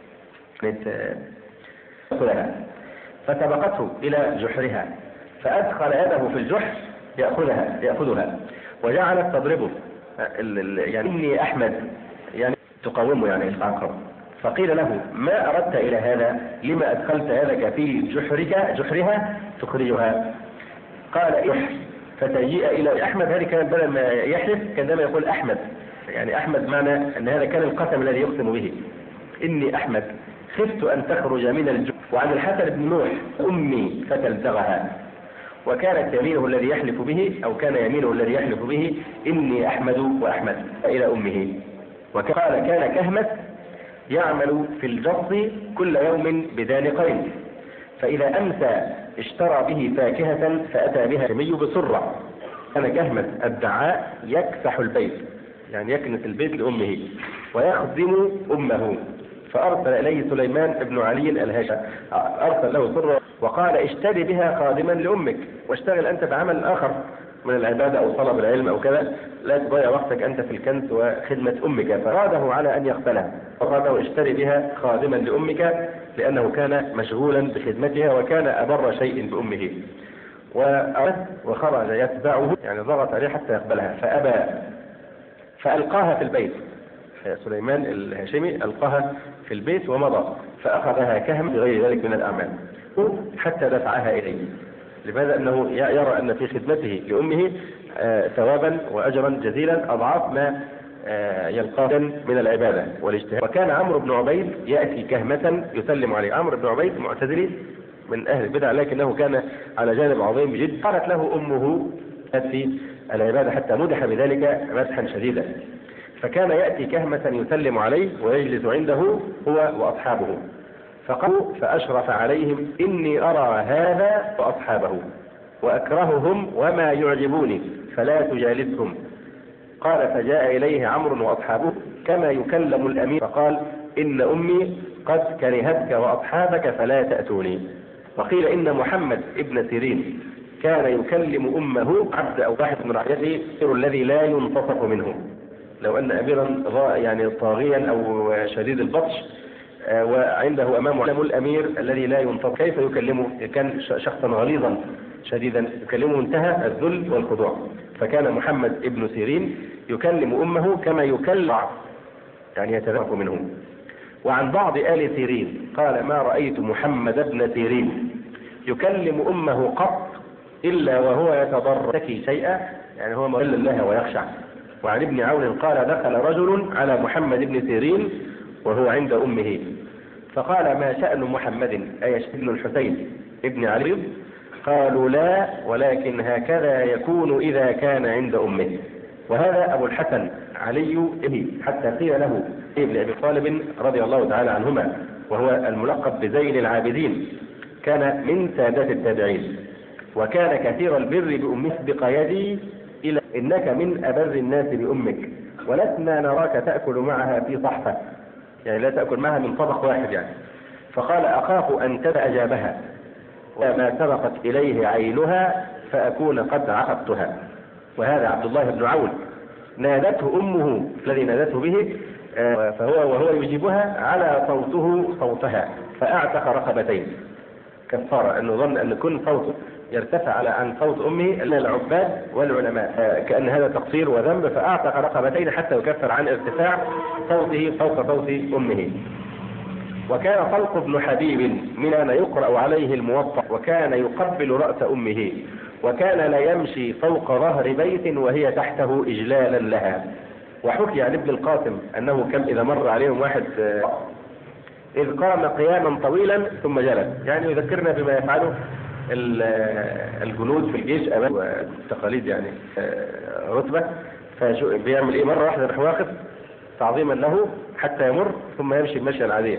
يأخذها، فسبقته إلى جحرها فأدخل يده في الجحر يأخذها يأخذها وجعلت تضربه، يعني إني أحمد، يعني تقاومه يعني العقرب. فقيل له: ما أردت إلى هذا؟ لما أدخلت يدك في جحرك جحرها تخرجها؟ قال: جحر. فتجيء إلى أحمد، هذه كانت بدل ما يحلف كان دائما يقول أحمد، يعني أحمد معنى أن هذا كان القسم الذي يقسم به: إني أحمد خفت أن تخرج من الجحر. وعن الحسن بن نوح: أمي فتلدغها. وكانت يمينه الذي يحلف به أو كان يمينه الذي يحلف به: إني أحمد وأحمد، إلى أمه. وقال: كان كهمة يعمل في الجص كل يوم بدانقين، فإذا أمسى اشترى به فاكهة فأتى بها الشمي بسرة. كان كهمة الدعاء يكسح البيت، يعني يكنس البيت لأمه ويخدم أمه. فأرسل إليه سليمان بن علي الهاشمي، أرسل له سرة وقال: اشتري بها خادما لأمك، واشتغل أنت بعمل آخر من العبادة أو طلب العلم أو كذا، لا تضيع وقتك أنت في الكنس وخدمة أمك. فراده على أن يقتلها، فقال: اشتري بها خادما لأمك، لأنه كان مشغولا بخدمتها وكان أبر شيء بأمه. وخرج يتبعه، يعني ضغط عليه حتى يقبلها فأبى، فألقاها في البيت. سليمان الهاشمي ألقاها في البيت ومضى، فأخذها كهم بغير ذلك من الأعمال حتى دفعها إليه. لماذا؟ أنه يرى أن في خدمته لأمه ثوابا وأجرا جزيلا أضعاف ما يلقاه من العبادة والاجتهاد. وكان عمرو بن عبيد يأتي كهمة يسلم عليه. عمرو بن عبيد معتزلي من أهل البدع، لكنه كان على جانب عظيم جدا. قالت له أمه في العبادة حتى مدح بذلك مدحا شديدا. فكان يأتي كهمة يسلم عليه ويجلس عنده هو وأصحابه، فقالوا: فأشرف عليهم: إني أرى هذا وأصحابه وأكرههم وما يعجبوني فلا تجالسهم. قال: فجاء إليه عمرو وأصحابه كما يكلم الأمير، فقال: إن أمي قد كرهتك وأصحابك فلا تأتوني. وقيل إن محمد ابن سيرين كان يكلم أمه عبد أو واحد من رعيته الذي لا ينتصف منه. لو أن أميرا يعني طاغيا أو شديد البطش وعنده أمامه علم الأمير الذي لا ينتصف، كيف يكلمه؟ كان شخصا غليظا شديدا يكلمه منتهى الذل والخضوع. فكان محمد ابن سيرين يكلم أمه كما يكلم، يعني يتذكر منه. وعن بعض آل سيرين قال: ما رأيت محمد ابن سيرين يكلم أمه قط إلا وهو يتضرر تكي شيئا، يعني هو مغل الله ويخشع. وعن ابن عون قال: دخل رجل على محمد بن سيرين وهو عند أمه، فقال: ما شأن محمد؟ أي ابن الحسين ابن علي؟ قالوا لا، ولكن هكذا يكون إذا كان عند أمه. وهذا أبو الحسن علي ابي، حتى قيل له ابن أبي طالب رضي الله تعالى عنهما، وهو الملقب بزين العابدين، كان من سادات التابعين، وكان كثير البر بأمه. اسبق يدي إلى إنك من أبر الناس بأمك، ولسنا نراك تأكل معها في صحفة، يعني لا تأكل معها من طبق واحد يعني. فقال أخاف أن تأجابها وما سبقت إليه عينها فأكون قد عقبتها. وهذا عبد الله بن عون، نادته أمه الذي نادته به، فهو وهو يجيبها على صوته صوتها فأعتق رقبتين كفارة، أنه ظن أن كل صوته يرتفع على عن صوت أمه العباد والعلماء، كأن هذا تقصير وذنب، فأعتق رقبتين حتى يكفر عن ارتفاع صوته فوق صوت أمه. وكان طلق بن حبيب من أن يقرأ عليه الموطأ، وكان يقبل رأس أمه، وكان لا يمشي فوق ظهر بيت وهي تحته إجلالا لها. وحكي عن ابن القاسم أنه كم إذا مر عليهم واحد إذ قام قياما طويلا ثم جلس، يعني يذكرنا بما يفعله الجنود في الجيش أمام التقاليد، يعني رتبة، فبيعمل إيه مرة واحدة راح واقف تعظيما له حتى يمر ثم يمشي المشي العادية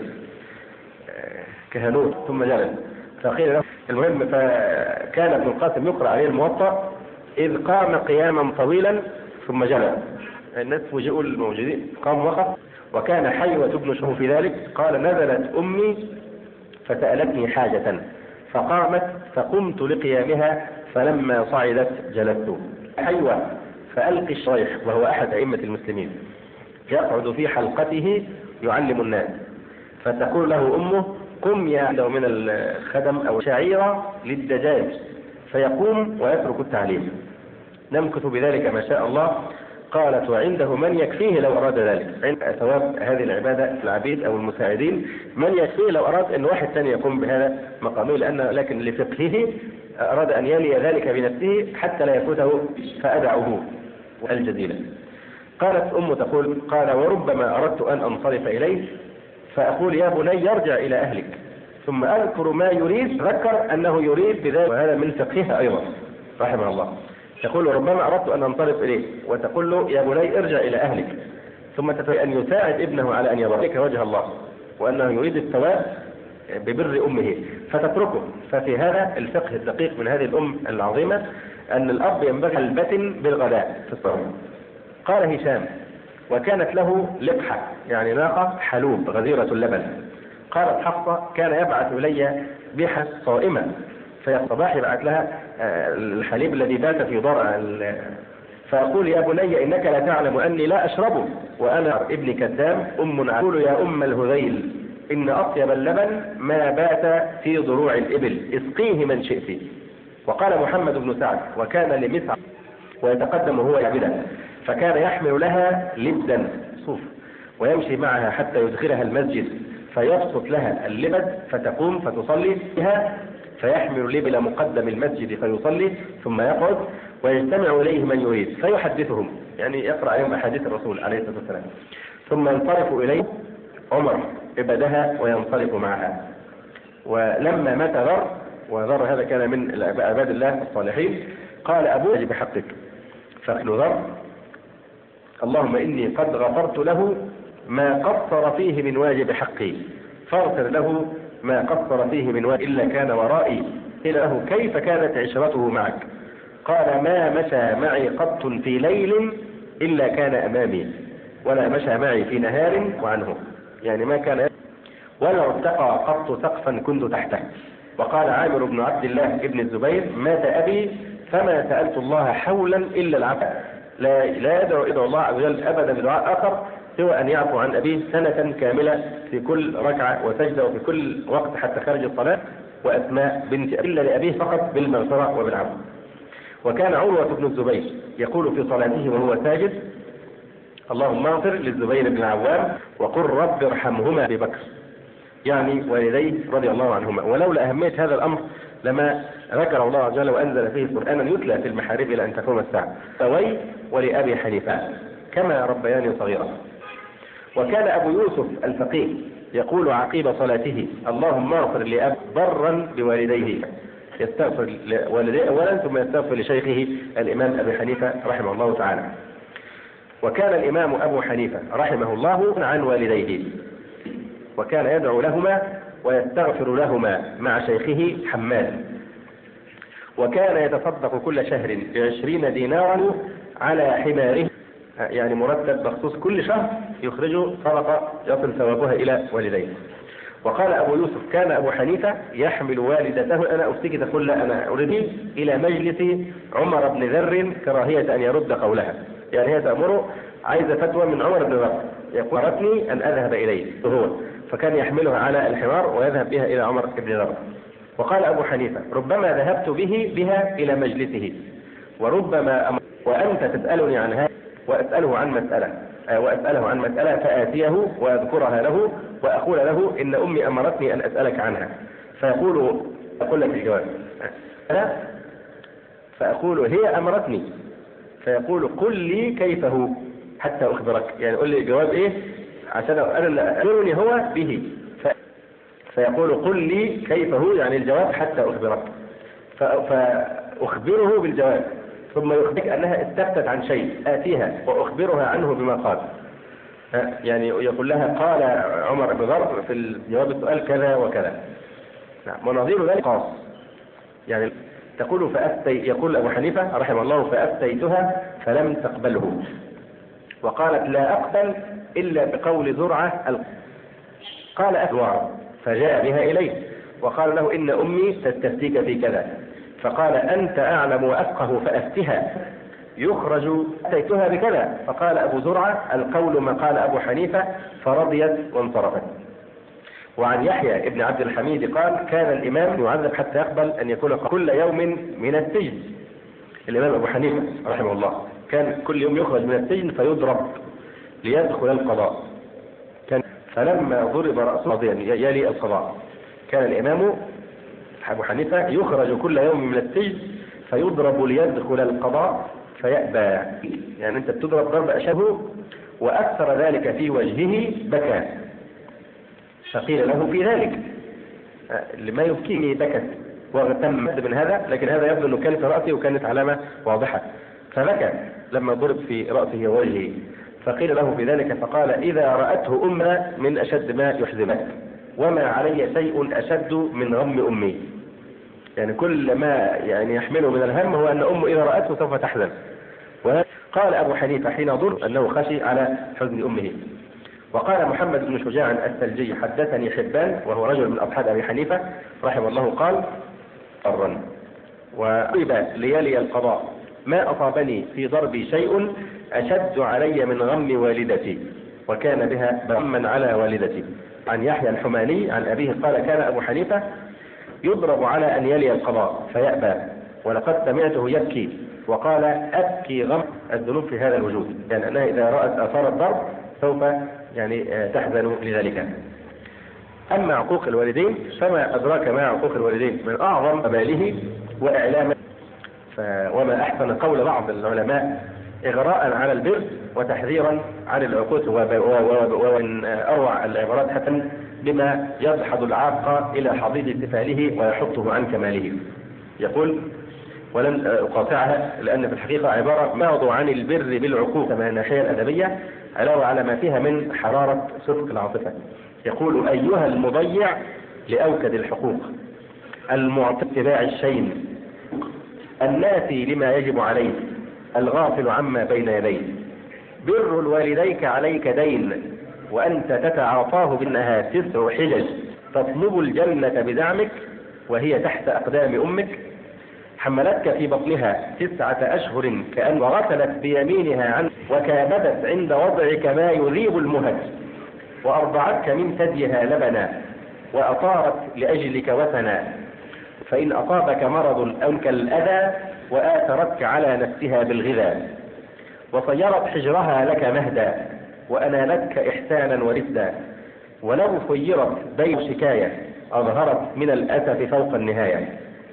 كهنوت ثم جلس. فقيل له المهم، فكان ابن القاسم يقرأ عليه الموطأ إذ قام قياما طويلا ثم جلس. الناس فوجئوا الموجودين، قام وقف. وكان حيوة بن شهو في ذلك قال نزلت أمي فسألتني حاجة فقامت فقمت لقيامها فلما صعدت جلست. حيوة فألقي الشيخ وهو أحد أئمة المسلمين يقعد في حلقته يعلم الناس، فتقول له أمه قم يا عنده من الخدم أو شعيرة للدجاج، فيقوم ويترك التعليم. نمكث بذلك ما شاء الله. قالت وعنده من يكفيه لو أراد ذلك، عند ثواب هذه العبادة العبيد أو المساعدين من يكفيه لو أراد أن واحد ثاني يقوم بهذا مقامه، لأن لكن لفقهه أراد أن يلي ذلك بنفسه حتى لا يفوته فأدعه الجزيلة. قالت أم تقول قال وربما أردت أن أنصرف إليه فأقول يا بني يرجع إلى أهلك، ثم أذكر ما يريد، ذكر أنه يريد بذلك، وهذا من فقهها أيضا رحمه الله. تقول ربما أردت أن أنصرف إليه، وتقول له يا بني ارجع إلى أهلك، ثم تقول أن يساعد ابنه على أن يضرك وجه الله، وأنه يريد الثواب ببر أمه فتتركه. ففي هذا الفقه الدقيق من هذه الأم العظيمة أن الأب ينبغي البتن بالغداء في الصوم. قال هشام وكانت له لقحة، يعني ناقة حلوب غزيرة اللبن. قالت حفصة كان يبعث إلي بها صائمة، في الصباح يبعث لها الحليب الذي بات في ضرع، فأقول يا بني إنك لا تعلم أني لا أشربه وأنا ابن كدام أم. أقول يا أم الهذيل إن أطيب اللبن ما بات في ضروع الإبل، اسقيه من شئت. وقال محمد بن سعد وكان لمسعى ويتقدم هو يعبده، فكان يحمل لها لبدا صوف ويمشي معها حتى يدخلها المسجد فيبسط لها اللبد فتقوم فتصلي بها، فيحمل لبل مقدم المسجد فيصلي ثم يقعد ويجتمع إليه من يريد فيحدثهم، يعني يقرأ عليهم أحاديث الرسول عليه الصلاة والسلام، ثم ينصرف إليه عمر عبدها وينصرف معها. ولما مات ذر، وذر هذا كان من عباد الله الصالحين، قال أبوه بحقك، فقال ذر اللهم إني قد غفرت له ما قصر فيه من واجب حقي، فاغفر له ما قصر فيه من واجب إلا كان ورائي. قيل له كيف كانت عشرته معك؟ قال ما مشى معي قط في ليل إلا كان أمامي، ولا مشى معي في نهار وعنه، يعني ما كان، ولا ارتقى قط سقفا كنت تحته. وقال عامر بن عبد الله ابن الزبير مات أبي فما سألت الله حولا إلا العفو، لا لا يدعو إلى الله عز وجل أبدا بدعاء آخر سوى أن يعفو عن أبيه سنة كاملة في كل ركعة وسجدة وفي كل وقت حتى خارج الصلاة، وأسماء بنت إلا لأبيه فقط بالمغفرة وبالعفو. وكان عروة بن الزبير يقول في صلاته وهو ساجد اللهم اغفر للزبير بن العوام وقل رب ارحمهما ببكر، يعني والديه رضي الله عنهما. ولولا أهمية هذا الأمر لما ذكر الله عز وجل وأنزل فيه قرآنا يتلى في المحاريب إلى أن تقوم الساعة. فوي ولأبي حنيفة كما ربياني صغيرا. وكان أبو يوسف الفقيه يقول عقيب صلاته اللهم اغفر لأبي برا بوالديه يستغفر لوالديه أولا ثم يستغفر لشيخه الإمام أبي حنيفة رحمه الله تعالى. وكان الإمام أبو حنيفة رحمه الله عن والديه، وكان يدعو لهما ويستغفر لهما مع شيخه حماد، وكان يتصدق كل شهر بعشرين دينارا على حماره، يعني مرتب مخصوص كل شهر يخرجه صدقة يصل ثوابها إلى والديه. وقال أبو يوسف كان أبو حنيفة يحمل والدته، أنا أفتكي تقول لا أنا أريد إلى مجلس عمر بن ذر كراهية أن يرد قولها، يعني هي تأمره عايزة فتوى من عمر بن ذر، يقول أردني أن أذهب إليه هو، فكان يحملها على الحمار ويذهب بها إلى عمر بن ذر. وقال أبو حنيفة ربما ذهبت به بها إلى مجلسه، وربما أمر وأنت تسألني عن هذا وأسأله عن مسألة وأسأله عن مسألة فآتيه وأذكرها له وأقول له إن أمي أمرتني أن أسألك عنها، فيقول أقول لك الجواب أنا فأقول هي أمرتني، فيقول قل لي كيف هو حتى أخبرك، يعني قل لي الجواب إيه عشان أنا أمرني هو به، فيقول قل لي كيف هو يعني الجواب حتى أخبرك، فأخبره بالجواب ثم يخبرك أنها استفتت عن شيء آتيها وأخبرها عنه بما قال، يعني يقول لها قال عمر بن ذر في الجواب السؤال كذا وكذا. ونظير ذلك قاص، يعني تقول فأفتي، يقول أبو حنيفة رحمه الله فأفتيتها فلم تقبله، وقالت لا أقبل إلا بقول زرعة، قال أثوار، فجاء بها إليه وقال له إن أمي تستفتيك في كذا، فقال أنت أعلم وأفقه فأفتها، يخرج أتيتها بكذا، فقال أبو زرعة القول ما قال أبو حنيفة، فرضيت وانصرفت. وعن يحيى ابن عبد الحميد قال كان الإمام يعذب حتى يقبل أن يكون كل يوم من السجن. الإمام أبو حنيفة رحمه الله كان كل يوم يخرج من السجن فيضرب ليدخل القضاء، كان فلما ضرب رأسه قاضيا يلي القضاء، كان الإمام أبو حنيفة يخرج كل يوم من السجن فيضرب ليدخل القضاء فيأبى، يعني أنت بتضرب ضرب أشبه، وأكثر ذلك في وجهه بكى، فقيل له في ذلك لما يبكيه بكت واغتم من هذا، لكن هذا يبدو أنه كان في رأسه وكانت علامة واضحة، فبكى لما ضرب في رأسه ووجهه، فقيل له في ذلك فقال إذا رأته أمنا من أشد ما يحزنك، وما علي شيء أشد من غم أمي، يعني كل ما يعني يحمله من الهم هو أن أمه إذا رأته سوف تحزن. قال أبو حنيفة حين ضر أنه خشي على حزن أمه. وقال محمد بن شجاع الثلجي حدثني حبان وهو رجل من أصحاب أبي حنيفة رحمه الله قال أرن وقيب ليلي القضاء ما أصابني في ضربي شيء أشد علي من غم والدتي، وكان بها غما على والدتي. عن يحيى الحماني عن أبيه قال كان أبو حنيفة يضرب على أن يلي القضاء فيأبى، ولقد سمعته يبكي وقال أبكي غم الذنوب في هذا الوجود، يعني أنها إذا رأت آثار الضرب سوف يعني تحزن لذلك. أما عقوق الوالدين فما أدراك ما عقوق الوالدين من أعظم أباله وإعلامه، وما أحسن قول بعض العلماء إغراء على البر وتحذيرا عن العقوق، ومن أروع العبارات حتى بما يدحض العاق إلى حضيض سفاله ويحطه عن كماله. يقول ولن أقاطعها لأن في الحقيقة عبارة معضو عن البر بالعقوق من الناحية الأدبية علاوة على ما فيها من حرارة صدق العاطفة. يقول أيها المضيع لأوكد الحقوق، المعطي اتباع الشين، الناسي لما يجب عليه، الغافل عما بين يديه، بر الوالديك عليك دين، وأنت تتعاطاه بالنهار تسع حجج، تطلب الجنة بدعمك وهي تحت أقدام أمك، حملتك في بطنها تسعة أشهر كأن وغسلت بيمينها عنك وكابدت عند وضعك ما يذيب المهج، وأرضعتك من ثديها لبنا وأطارت لأجلك وثنا، فإن أصابك مرض أو كالأذى وآثرتك على نفسها بالغذاء، وصيرت حجرها لك مهدا وأنالتك إحسانا وردا، ولو صيرت بين شكاية أظهرت من الأسف فوق النهاية،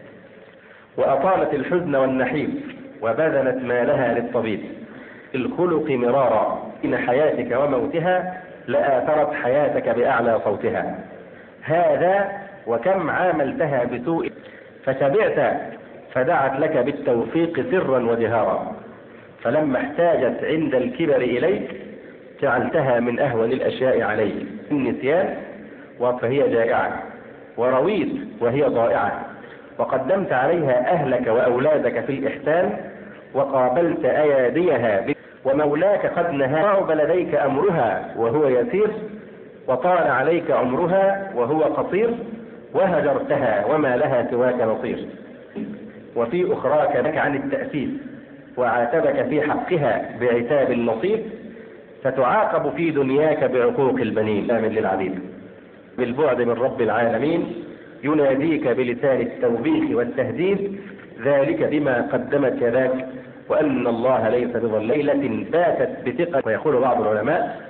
وأطالت الحزن والنحيب وبذلت مالها للطبيب، الخلق مرارا إن حياتك وموتها لآثرت حياتك بأعلى صوتها، هذا وكم عاملتها بسوء فتبعت فدعت لك بالتوفيق سرا وجهارا، فلما احتاجت عند الكبر إليك جعلتها من أهون الأشياء عليك، النسيان فهي جائعة، ورويت وهي ضائعة، وقدمت عليها أهلك وأولادك في الإحسان، وقابلت أياديها ب... ومولاك قد نهى، صعب لديك أمرها وهو يسير، وطال عليك عمرها وهو قصير، وهجرتها وما لها سواك نصير. وفي أخراك لك عن التأسيس، وعاتبك في حقها بعتاب نصيب، فتعاقب في دنياك بعقوق البنين. آمن للعبيد بالبعد من رب العالمين، يناديك بلسان التوبيخ والتهديد، ذلك بما قدمت يداك وأن الله ليس بظلام. ليلة باتت بثقة. ويقول بعض العلماء: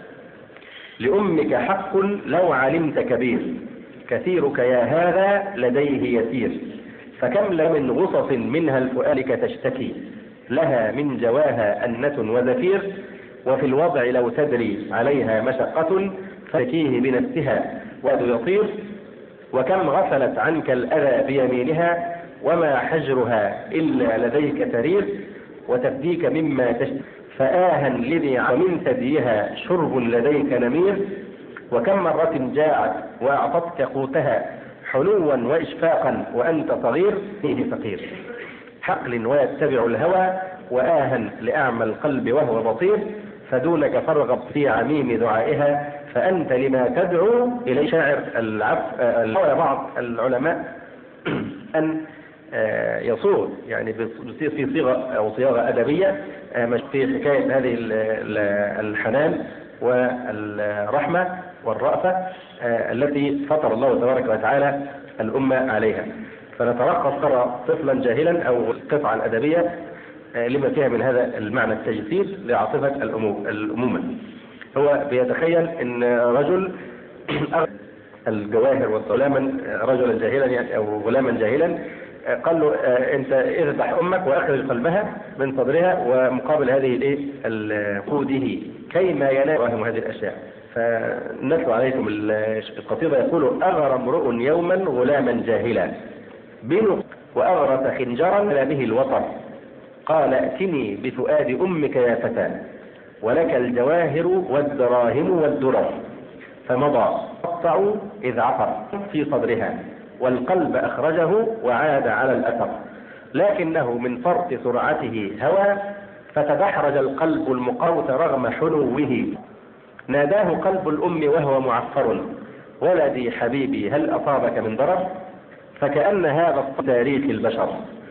لأمك حق لو علمت كبير، كثيرك يا هذا لديه يسير، فكم من غصص منها الفؤادك تشتكي، لها من جواها أنة وزفير، وفي الوضع لو تدري عليها مشقة فتكيه بنفسها وأد يطير، وكم غفلت عنك الأذى بيمينها، وما حجرها إلا لديك ترير، وتفديك مما تشتكي فآها لذي، ومن ثديها شرب لديك نمير، وكم مرة جاعت وأعطتك قوتها حلوا وإشفاقا وأنت صغير، فيه فقير حقل ويتبع الهوى، وآها لأعمى القلب وهو بصير، فدونك فارغب في عميم دعائها، فأنت لما تدعو إليه. شاعر العف قال بعض العلماء أن يصور يعني في صيغة أو صياغة أدبية في حكاية هذه الحنان والرحمة والرأفة التي فطر الله تبارك وتعالى الأمة عليها. فنترقص ترى طفلا جاهلا أو القطعة الأدبية لما فيها من هذا المعنى التجسيد لعاطفة الأمومة. هو بيتخيل أن رجل الجواهر والغلاما رجلا جاهلا يعني أو غلاما جاهلا، قال له أنت اذبح أمك وأخرج قلبها من صدرها، ومقابل هذه الايه قوده كيما ينال هذه الأشياء. فنتلو عليكم القصيدة. يقول: أغرى امرؤ يوما غلاما جاهلا بنق وأغرس خنجرا به الوطر، قال: ائتني بفؤاد أمك يا فتى، ولك الجواهر والدراهم والدرر، فمضى قطع إذ عثر في صدرها، والقلب أخرجه وعاد على الأثر، لكنه من فرط سرعته هوى، فتدحرج القلب المقوت رغم حنوه، ناداه قلب الأم وهو معفر: ولدي حبيبي هل أصابك من ضرر؟ فكأن هذا تاريخ البشر،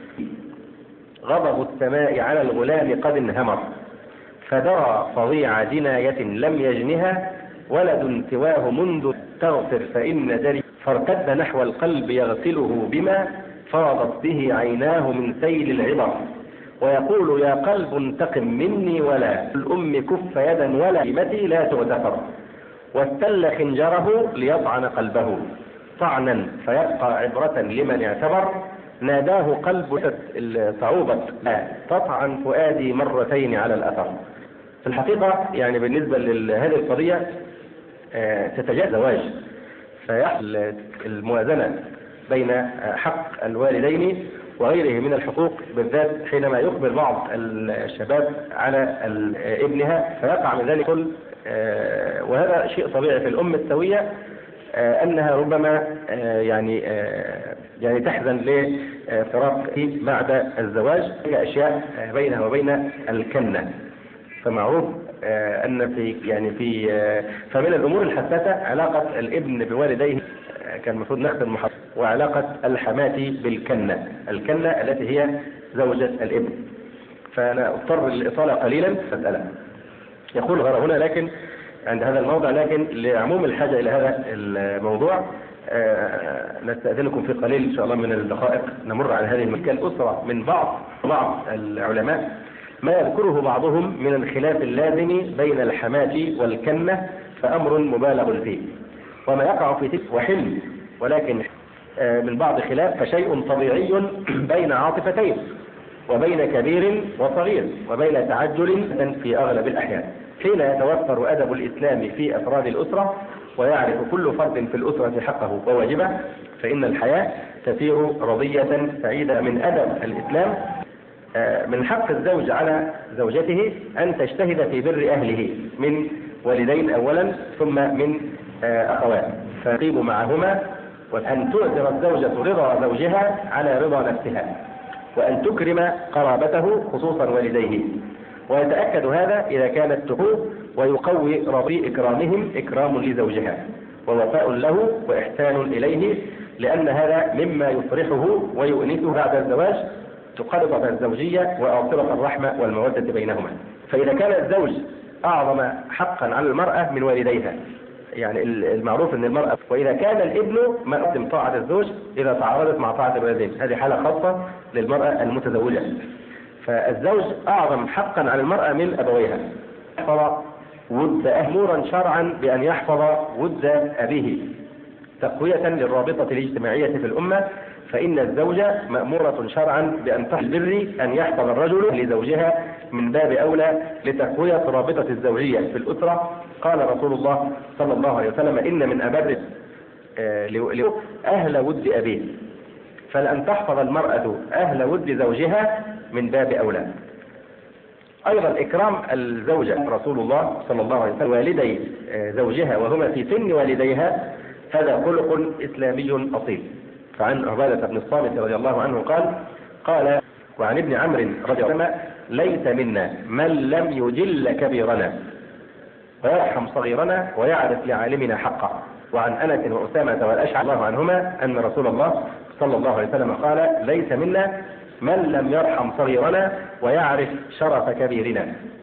غضب السماء على الغلام قد انهمر، فدرى فظيع جناية لم يجنها، ولد سواه منذ تغفر فإن دري، فارتد نحو القلب يغسله بما فاضت به عيناه من سيل العبر، ويقول: يا قلب انتقم مني، ولا الأم كف يدا، ولا كلمتي لا تغتفر، واستل خنجره ليطعن قلبه طعنا فيبقى عبرة لمن اعتبر، ناداه قلب صعوبة تطعن فؤادي مرتين على الأثر. في الحقيقة يعني بالنسبة لهذه القضية تتجاوز الزواج، فيحصل الموازنة بين حق الوالدين وغيره من الحقوق، بالذات حينما يقبل بعض الشباب على ابنها فيقع من ذلك كل، وهذا شيء طبيعي في الأم السوية، أنها ربما يعني يعني تحزن لفراق بعد الزواج. هي أشياء بينها وبين الكنة، فمعروف أن في يعني في فمن الأمور الحساسة علاقة الابن بوالديه، كان المفروض نختم المحاضرة، وعلاقة الحماة بالكنة، الكنة التي هي زوجة الابن. فأنا أضطر للإطالة قليلا مسألة. يقول غير هنا لكن عند هذا الموضع، لكن لعموم الحاجة إلى هذا الموضوع نستأذنكم في قليل إن شاء الله من الدقائق نمر على هذه المشكلة الأسرة من بعض بعض العلماء، ما يذكره بعضهم من الخلاف اللازم بين الحماة والكنة، فأمر مبالغ فيه، وما يقع في تلك وحل، ولكن من بعض خلاف فشيء طبيعي بين عاطفتين. وبين كبير وصغير، وبين تعجل في أغلب الأحيان. حين يتوفر أدب الإسلام في أفراد الأسرة ويعرف كل فرد في الأسرة حقه وواجبه، فإن الحياة تسير رضية سعيدة. من أدب الإسلام من حق الزوج على زوجته أن تجتهد في بر أهله من والدين أولا ثم من أخوات، فيقيم معهما، وأن تؤثر الزوجة رضا زوجها على رضا نفسها، وأن تكرم قرابته خصوصا والديه. ويتأكد هذا إذا كانت تقوم ويقوي رضي إكرامهم إكرام لزوجها ووفاء له وإحسان إليه، لأن هذا مما يفرحه ويؤنسه بعد الزواج، تقرب الزوجية وأوصلة الرحمة والمودة بينهما. فإذا كان الزوج أعظم حقا على المرأة من والديها، يعني المعروف أن المرأة، وإذا كان الابن ما يقدم طاعة الزوج إذا تعارضت مع طاعة الوالدين، هذه حالة خاصة للمرأة المتزوجة. فالزوج أعظم حقا على المرأة من أبويها. يحفظ ود أمورا شرعا بأن يحفظ ود أبيه تقوية للرابطة الاجتماعية في الأمة، فإن الزوجة مأمورة شرعا بأن تحفظ البر أن يحفظ الرجل لزوجها من باب أولى لتقوية رابطة الزوجية في الأسرة. قال رسول الله صلى الله عليه وسلم: إن من أبر أهل ود أبيه، فلأن تحفظ المرأة أهل ود زوجها من باب أولى. أيضا إكرام الزوجة، رسول الله صلى الله عليه وسلم والدي زوجها وهما في سن والديها، هذا خلق إسلامي أصيل. فعن عبادة بن الصامت رضي الله عنه قال قال وعن ابن عمرو رضي الله عنه: ليس منا من لم يجل كبيرنا ويرحم صغيرنا ويعرف لعالمنا حقا. وعن أنس وأسامة والأشعث الله عنهما أن رسول الله صلى الله عليه وسلم قال: ليس منا من لم يرحم صغيرنا ويعرف شرف كبيرنا.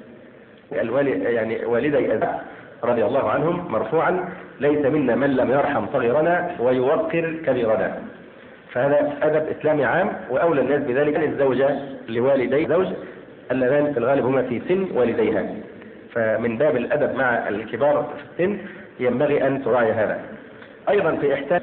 يعني والدي أزع رضي الله عنهم مرفوعا: ليس منا من لم يرحم صغيرنا ويوقر كبيرنا. فهذا أدب إسلامي عام، وأولى الناس بذلك الزوجة لوالدي زوج اللذان في الغالب هما في سن والديها، فمن باب الأدب مع الكبار في السن ينبغي أن تراعي هذا. أيضا في إحسان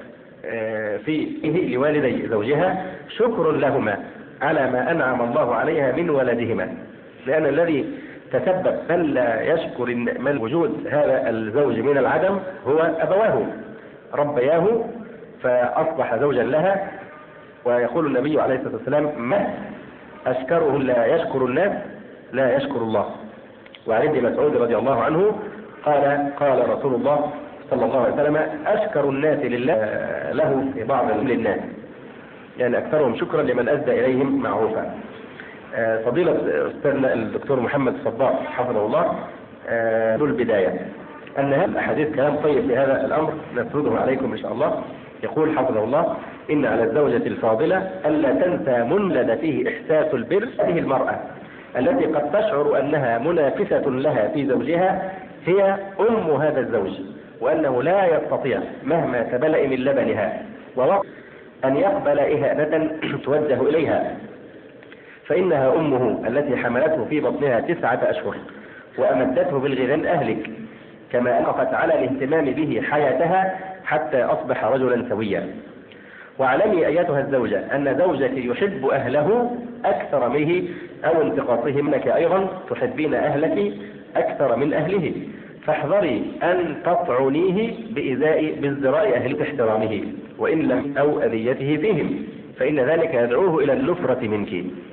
في لوالدي زوجها شكر لهما على ما أنعم الله عليها من ولدهما، لأن الذي تسبب من لا يشكر من وجود هذا الزوج من العدم هو أبواه، ربياه فأصبح زوجا لها. ويقول النبي عليه الصلاة والسلام: ما أشكره لا يشكر الناس لا يشكر الله. وعن ابن مسعود رضي الله عنه قال قال رسول الله صلى الله عليه وسلم: أشكر الناس لله له في بعض للناس، يعني أكثرهم شكرا لمن أسدى إليهم معروفا. فضيلة أستاذنا الدكتور محمد الصباح حفظه الله ذو البداية أن هذا الحديث كلام طيب في هذا الأمر نسرده عليكم إن شاء الله. يقول حفظه الله: إن على الزوجة الفاضلة ألا تنسى منلد فيه إحساس البر هذه المرأة التي قد تشعر أنها منافسة لها في زوجها، هي أم هذا الزوج، وأنه لا يستطيع مهما تبلأ من لبنها ووقت أن يقبل إهانة توجه إليها، فإنها أمه التي حملته في بطنها تسعة أشهر وأمدته بالغذاء أهلك، كما أنقفت على الاهتمام به حياتها حتى أصبح رجلا سويا. واعلمي أيتها الزوجة أن زوجك يحب أهله أكثر منه أو انتقاصهم منك، أيضا تحبين أهلك أكثر من أهله، فاحذري أن تطعنيه بإزاء بازدراء أهل احترامه وإن لم أو أذيته فيهم، فإن ذلك يدعوه إلى النفرة منك.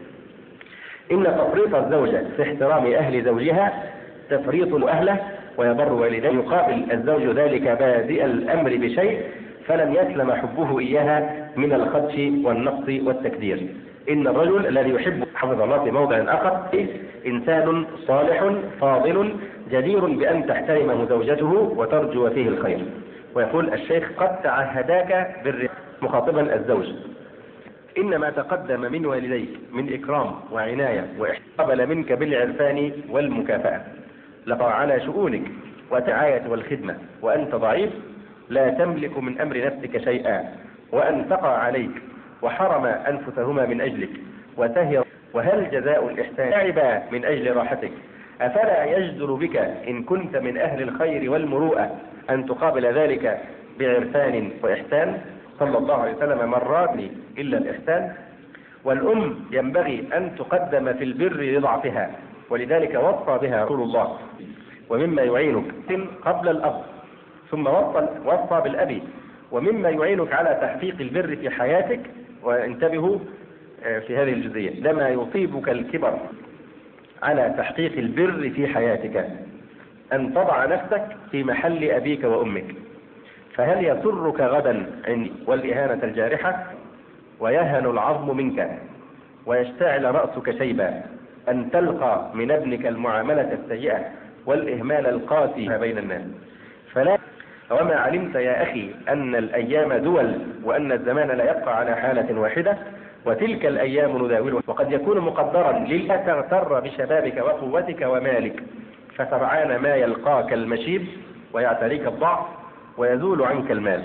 إن تفريط الزوجة في احترام أهل زوجها تفريط أهله ويبر والديه، يقابل الزوج ذلك بادئ الأمر بشيء فلن يسلم حبه إياها من الخدش والنقص والتكدير. إن الرجل الذي يحب حفظ الله في موضع آخر إنسان صالح فاضل جدير بأن تحترمه زوجته وترجو فيه الخير. ويقول الشيخ: قد تعهداك بالرفق، مخاطبا الزوج: إن ما تقدم من والديك من إكرام وعناية وإحقابل منك بالعرفان والمكافأة لقى على شؤونك وتعاية والخدمة، وأنت ضعيف لا تملك من أمر نفسك شيئا، وأن تقع عليك وحرم أنفسهما من أجلك وتهر. وهل جزاء الإحسان تعبا من أجل راحتك؟ أفلا يجدر بك إن كنت من أهل الخير والمروءة أن تقابل ذلك بعرفان وإحسان؟ صلى الله عليه وسلم: مرات إلا الإحسان. والأم ينبغي أن تقدم في البر لضعفها، ولذلك وصى بها رسول الله. ومما يعينك قبل الأب، ثم وصى, وصى بالأب. ومما يعينك على تحقيق البر في حياتك، وانتبهوا في هذه الجزئية، لما يصيبك الكبر على تحقيق البر في حياتك أن تضع نفسك في محل أبيك وأمك. فهل يسرك غدا عندي والإهانة الجارحة ويهن العظم منك ويشتعل رأسك شيبا أن تلقى من ابنك المعاملة السيئة والإهمال القاسي بين الناس؟ فلا وما علمت يا أخي أن الأيام دول، وأن الزمان لا يبقى على حالة واحدة، وتلك الأيام نداولها، وقد يكون مقدرا للا تغتر بشبابك وقوتك ومالك فترعان ما يلقاك المشيب ويعتريك الضعف ويزول عنك المال.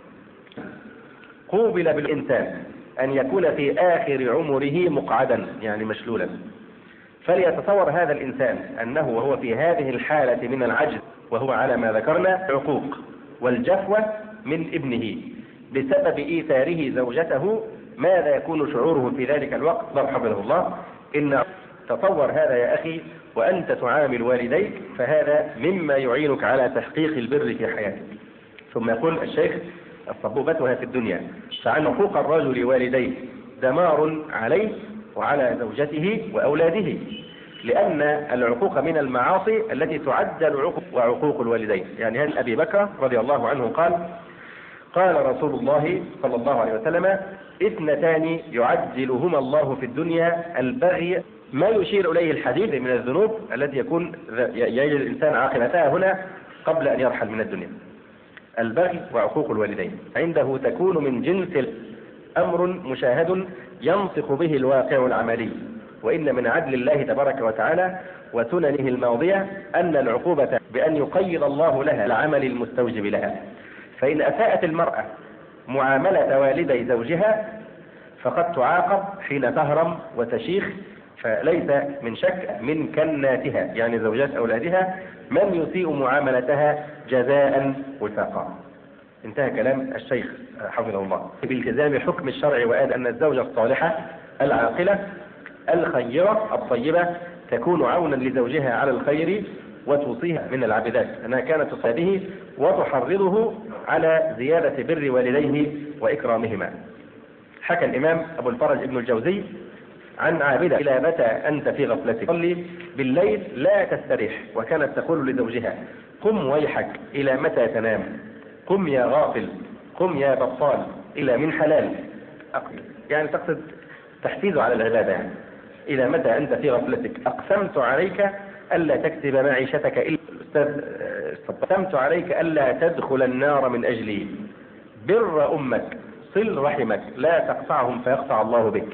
قوبل بالإنسان أن يكون في آخر عمره مقعدا، يعني مشلولا، فليتصور هذا الإنسان أنه وهو في هذه الحالة من العجز، وهو على ما ذكرنا العقوق والجفوة من ابنه بسبب إيثاره زوجته، ماذا يكون شعوره في ذلك الوقت؟ حفظه الله. إن تصور هذا يا أخي وأنت تعامل والديك، فهذا مما يعينك على تحقيق البر في حياتك. ثم يقول الشيخ: الصبوبتها في الدنيا، فعن حقوق الرجل لوالديه دمار عليه وعلى زوجته وأولاده، لأن العقوق من المعاصي التي تعجل عقوق وعقوق الوالدين. يعني هل أبي بكر رضي الله عنه قال: قال رسول الله صلى الله عليه وسلم: اثنتان يعجلهما الله في الدنيا، البغي، ما يشير إليه الحديث من الذنوب التي يكون يجد الإنسان عاقبتها هنا قبل أن يرحل من الدنيا، البغي وعقوق الوالدين. عنده تكون من جنس أمر مشاهد ينطق به الواقع العملي. وإن من عدل الله تبارك وتعالى وسننه الماضية أن العقوبة بأن يقيض الله لها العمل المستوجب لها. فإن أساءت المرأة معاملة والدي زوجها فقد تعاقب حين تهرم وتشيخ، فليس من شك من كناتها يعني زوجات أولادها من يسيء معاملتها جزاء وفاقا. انتهى كلام الشيخ حفظه الله. بالتزام حكم الشرع وآد أن الزوجة الصالحة العاقلة الخيرة الطيبة تكون عونا لزوجها على الخير وتوصيها من العبادات أنها كانت تصابه وتحرضه على زيادة بر والديه وإكرامهما. حكى الإمام أبو الفرج ابن الجوزي عن عابدة: إلى متى أنت في غفلتك؟ صلي بالليل لا تستريح. وكانت تقول لزوجها: قم ويحك، إلى متى تنام؟ قم يا غافل، قم يا بطال، إلى من حلال. يعني تقصد تحفيزه على العبادة. يعني إلى متى أنت في غفلتك؟ أقسمت عليك ألا تكسب معيشتك إلا أستاذ أقسمت عليك ألا تدخل النار من أجلي. بر أمك، صل رحمك، لا تقطعهم فيقطع الله بك.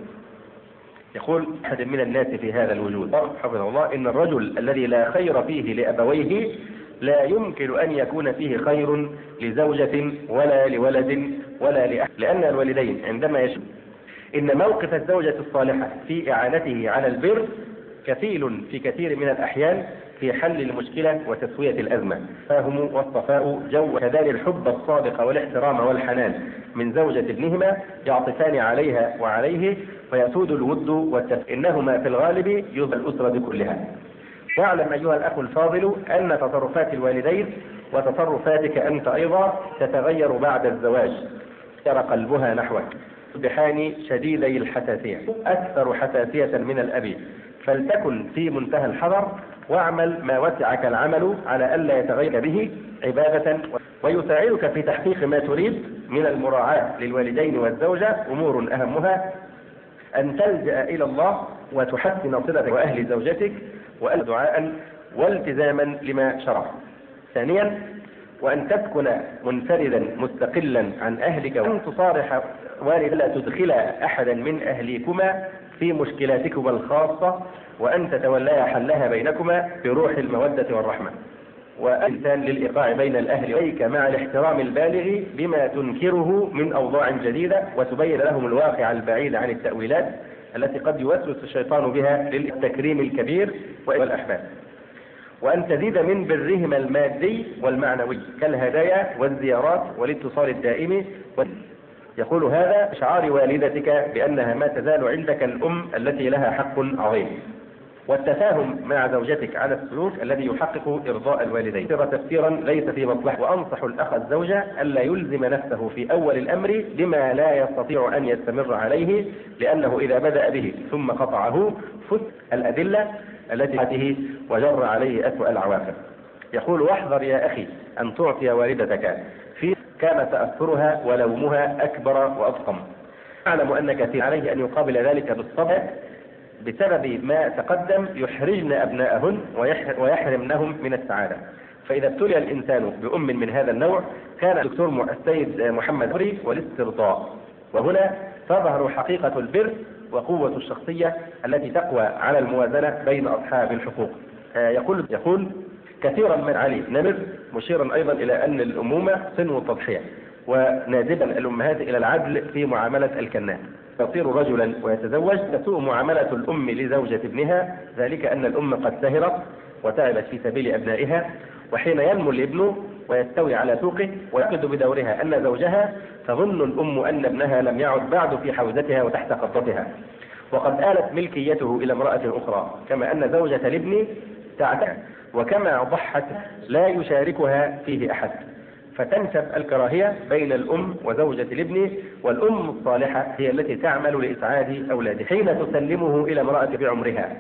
يقول أحد من الناس في هذا الوجود حفظه الله: إن الرجل الذي لا خير فيه لأبويه لا يمكن أن يكون فيه خير لزوجة ولا لولد ولا لأهل، لأن الوالدين عندما يشوف إن موقف الزوجة الصالحة في إعانته على البر كفيل في كثير من الأحيان في حل المشكلة وتسوية الأزمة. فهم والصفاء جو كذلك الحب الصادق والاحترام والحنان من زوجة ابنهما يعطفان عليها وعليه ويسود الود والتفاهم، إنهما في الغالب يذهب الأسرة كلها. واعلم أيها الأخ الفاضل أن تصرفات الوالدين وتصرفاتك أنت أيضا تتغير بعد الزواج. يرى قلبها نحوك بحان شديدي الحساسية، أكثر حساسية من الأب، فلتكن في منتهى الحذر واعمل ما وسعك العمل على ألا يتغير به عبادة، ويساعدك في تحقيق ما تريد من المراعاة للوالدين والزوجة أمور أهمها أن تلجأ إلى الله وتحسن صلتك وأهل زوجتك ودعاء والتزاما لما شرع. ثانيا، وأن تسكن منفردا مستقلا عن أهلك، وأن تصارح والد لا تدخل أحدا من أهليكما في مشكلاتكما الخاصة، وأن تتولى حلها بينكما بروح المودة والرحمة. وإنسان للإيقاع بين الأهل إليك مع الاحترام البالغ بما تنكره من أوضاع جديدة، وتبين لهم الواقع البعيد عن التأويلات التي قد يوسوس الشيطان بها للتكريم الكبير والأحباب. وأن تزيد من برهما المادي والمعنوي كالهدايا والزيارات والاتصال الدائم. يقول هذا شعار والدتك بأنها ما تزال عندك الأم التي لها حق عظيم. والتفاهم مع زوجتك على السلوك الذي يحقق إرضاء الوالدين ترى تفسيرا ليس في مصلحة. وأنصح الأخ الزوجة ألا يلزم نفسه في أول الأمر بما لا يستطيع أن يستمر عليه، لأنه إذا بدأ به ثم قطعه فت الأدلة التي فاته وجر عليه أسوأ العواقب. يقول واحذر يا أخي أن تعطي والدتك في كان تأثرها ولومها أكبر وأفخم. أعلم أن كثير عليه أن يقابل ذلك بالصبر بسبب ما تقدم يحرجن أبناءهن ويحرمنهم من السعادة. فإذا ابتلي الإنسان بأم من هذا النوع كان الدكتور السيد محمد بري والاسترضاء. وهنا تظهر حقيقة البر وقوة الشخصية التي تقوى على الموازنة بين أصحاب الحقوق. يقول يقول كثيرا من علي نمر مشيرا أيضا إلى أن الأمومة صنو التضحية، ونادبا الأمهات إلى العدل في معاملة الكنات. يصير رجلا ويتزوج تسوء معاملة الأم لزوجة ابنها، ذلك أن الأم قد سهرت وتعبت في سبيل أبنائها، وحين ينمو الابن ويستوي على سوقه ويعقد بدورها أن زوجها تظن الأم أن ابنها لم يعد بعد في حوزتها وتحت قبضتها، وقد آلت ملكيته إلى امرأة أخرى، كما أن زوجة الابن تعتق وكما ضحت لا يشاركها فيه أحد، فتنشب الكراهية بين الأم وزوجة الابن. والأم الصالحة هي التي تعمل لإسعاد أولادها حين تسلمه إلى امرأة بعمرها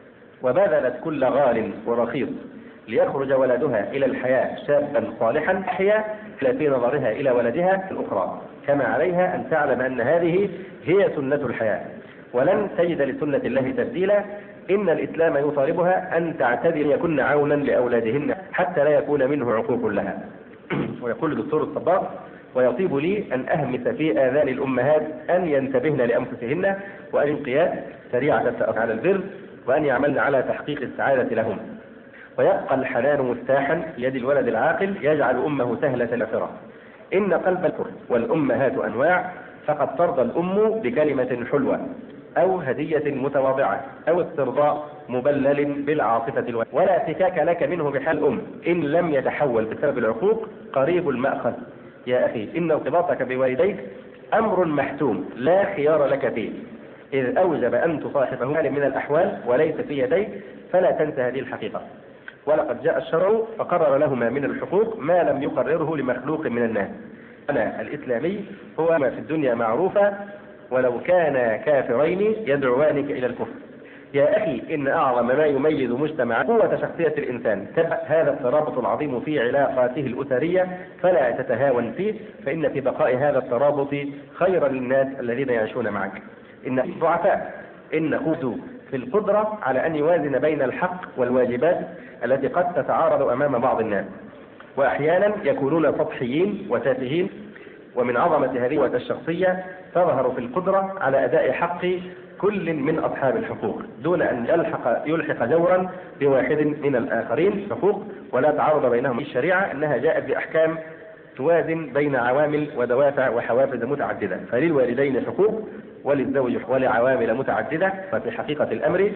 وبذلت كل غال ورخيص ليخرج ولدها إلى الحياة شابا صالحا أحيا في نظرها إلى ولدها الأخرى، كما عليها أن تعلم أن هذه هي سنة الحياة ولن تجد لسنة الله تبديلا. إن الإسلام يطالبها أن تعتذر يكون عونا لأولادهن حتى لا يكون منه عقوق لها. ويقول الدكتور الصباغ ويطيب لي أن أهمس في آذان الأمهات أن ينتبهن لأنفسهن وأن ينقيات سريعة التأثر على البر وأن يعملن على تحقيق السعادة لهم. ويبقى الحنان مفتاحا يد الولد العاقل يجعل أمه سهلة نفرة. إن قلب الكر والأمهات أنواع، فقد ترضى الأم بكلمة حلوة أو هدية متواضعة أو استرضاء مبلل بالعاطفة الوالد، ولا احتكاك لك منه بحال الأم إن لم يتحول بسبب العقوق قريب المأخذ. يا أخي إن ارتباطك بوالديك أمر محتوم لا خيار لك فيه، إذ أوجب أن تصاحبه حال من الأحوال وليس في يديك، فلا تنسى هذه الحقيقة. ولقد جاء الشرع فقرر لهما من الحقوق ما لم يقرره لمخلوق من الناس. أنا الإسلامي هو ما في الدنيا معروفة ولو كان كافرين يدعوانك إلى الكفر. يا أخي إن أعظم ما يميز مجتمعا قوة شخصية الإنسان، تبع هذا الترابط العظيم في علاقاته الأسرية فلا تتهاون فيه، فإن في بقاء هذا الترابط خيرا للناس الذين يعيشون معك. إن الضعفاء إن قوته في القدرة على أن يوازن بين الحق والواجبات التي قد تتعارض أمام بعض الناس، وأحيانا يكونون سطحيين وتافهين. ومن عظمة هذه الشخصية تظهر في القدرة على أداء حق كل من أصحاب الحقوق دون أن يلحق, يلحق جورا بواحد من الآخرين حقوق، ولا تعارض بينهم. الشريعة أنها جاءت بأحكام توازن بين عوامل ودوافع وحوافز متعددة، فللوالدين حقوق وللزوج ولعوامل متعددة. ففي حقيقة الأمر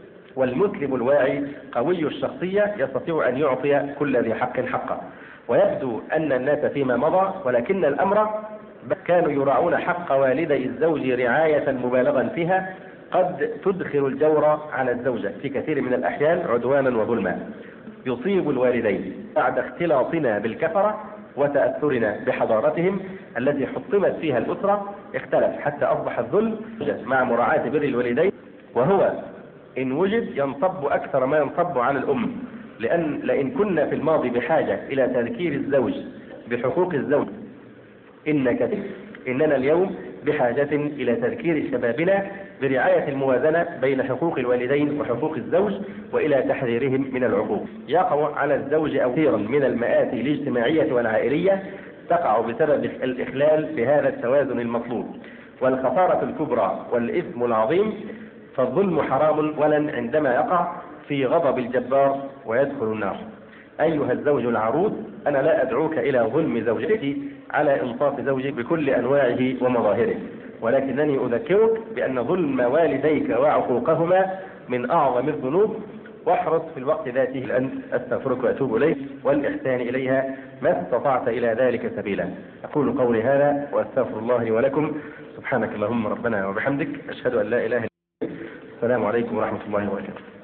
والمسلم الواعي قوي الشخصية يستطيع أن يعطي كل ذي حق حقه. ويبدو أن الناس فيما مضى ولكن الأمر كانوا يراعون حق والدي الزوج رعاية مبالغا فيها قد تدخل الجور على الزوجة في كثير من الأحيان عدوانا وظلما يصيب الوالدين بعد اختلاطنا بالكفرة وتأثرنا بحضارتهم التي حطمت فيها الأسرة. اختلف حتى أصبح الظلم مع مراعاة بر الوالدين، وهو إن وجد ينصب أكثر ما ينصب على الأم، لأن لئن كنا في الماضي بحاجة إلى تذكير الزوج بحقوق الزوج إنك إننا اليوم بحاجة إلى تذكير شبابنا برعاية الموازنة بين حقوق الوالدين وحقوق الزوج وإلى تحذيرهم من العقوق. يقع على الزوج كثيرا من المآسي الاجتماعية والعائلية تقع بسبب الإخلال بهذا التوازن المطلوب، والخسارة الكبرى والإثم العظيم. فالظلم حرام ولن عندما يقع في غضب الجبار ويدخل النار. أيها الزوج العروض، أنا لا أدعوك إلى ظلم زوجتك على إنصاف زوجك بكل أنواعه ومظاهره، ولكنني أذكرك بأن ظلم والديك وعقوقهما من أعظم الذنوب، واحرص في الوقت ذاته أن أستغفرك وأتوب إليك والإحسان إليها ما استطعت إلى ذلك سبيلا. أقول قولي هذا وأستغفر الله لي ولكم. سبحانك اللهم ربنا وبحمدك، أشهد أن لا إله إلا أنت. السلام عليكم ورحمة الله وبركاته.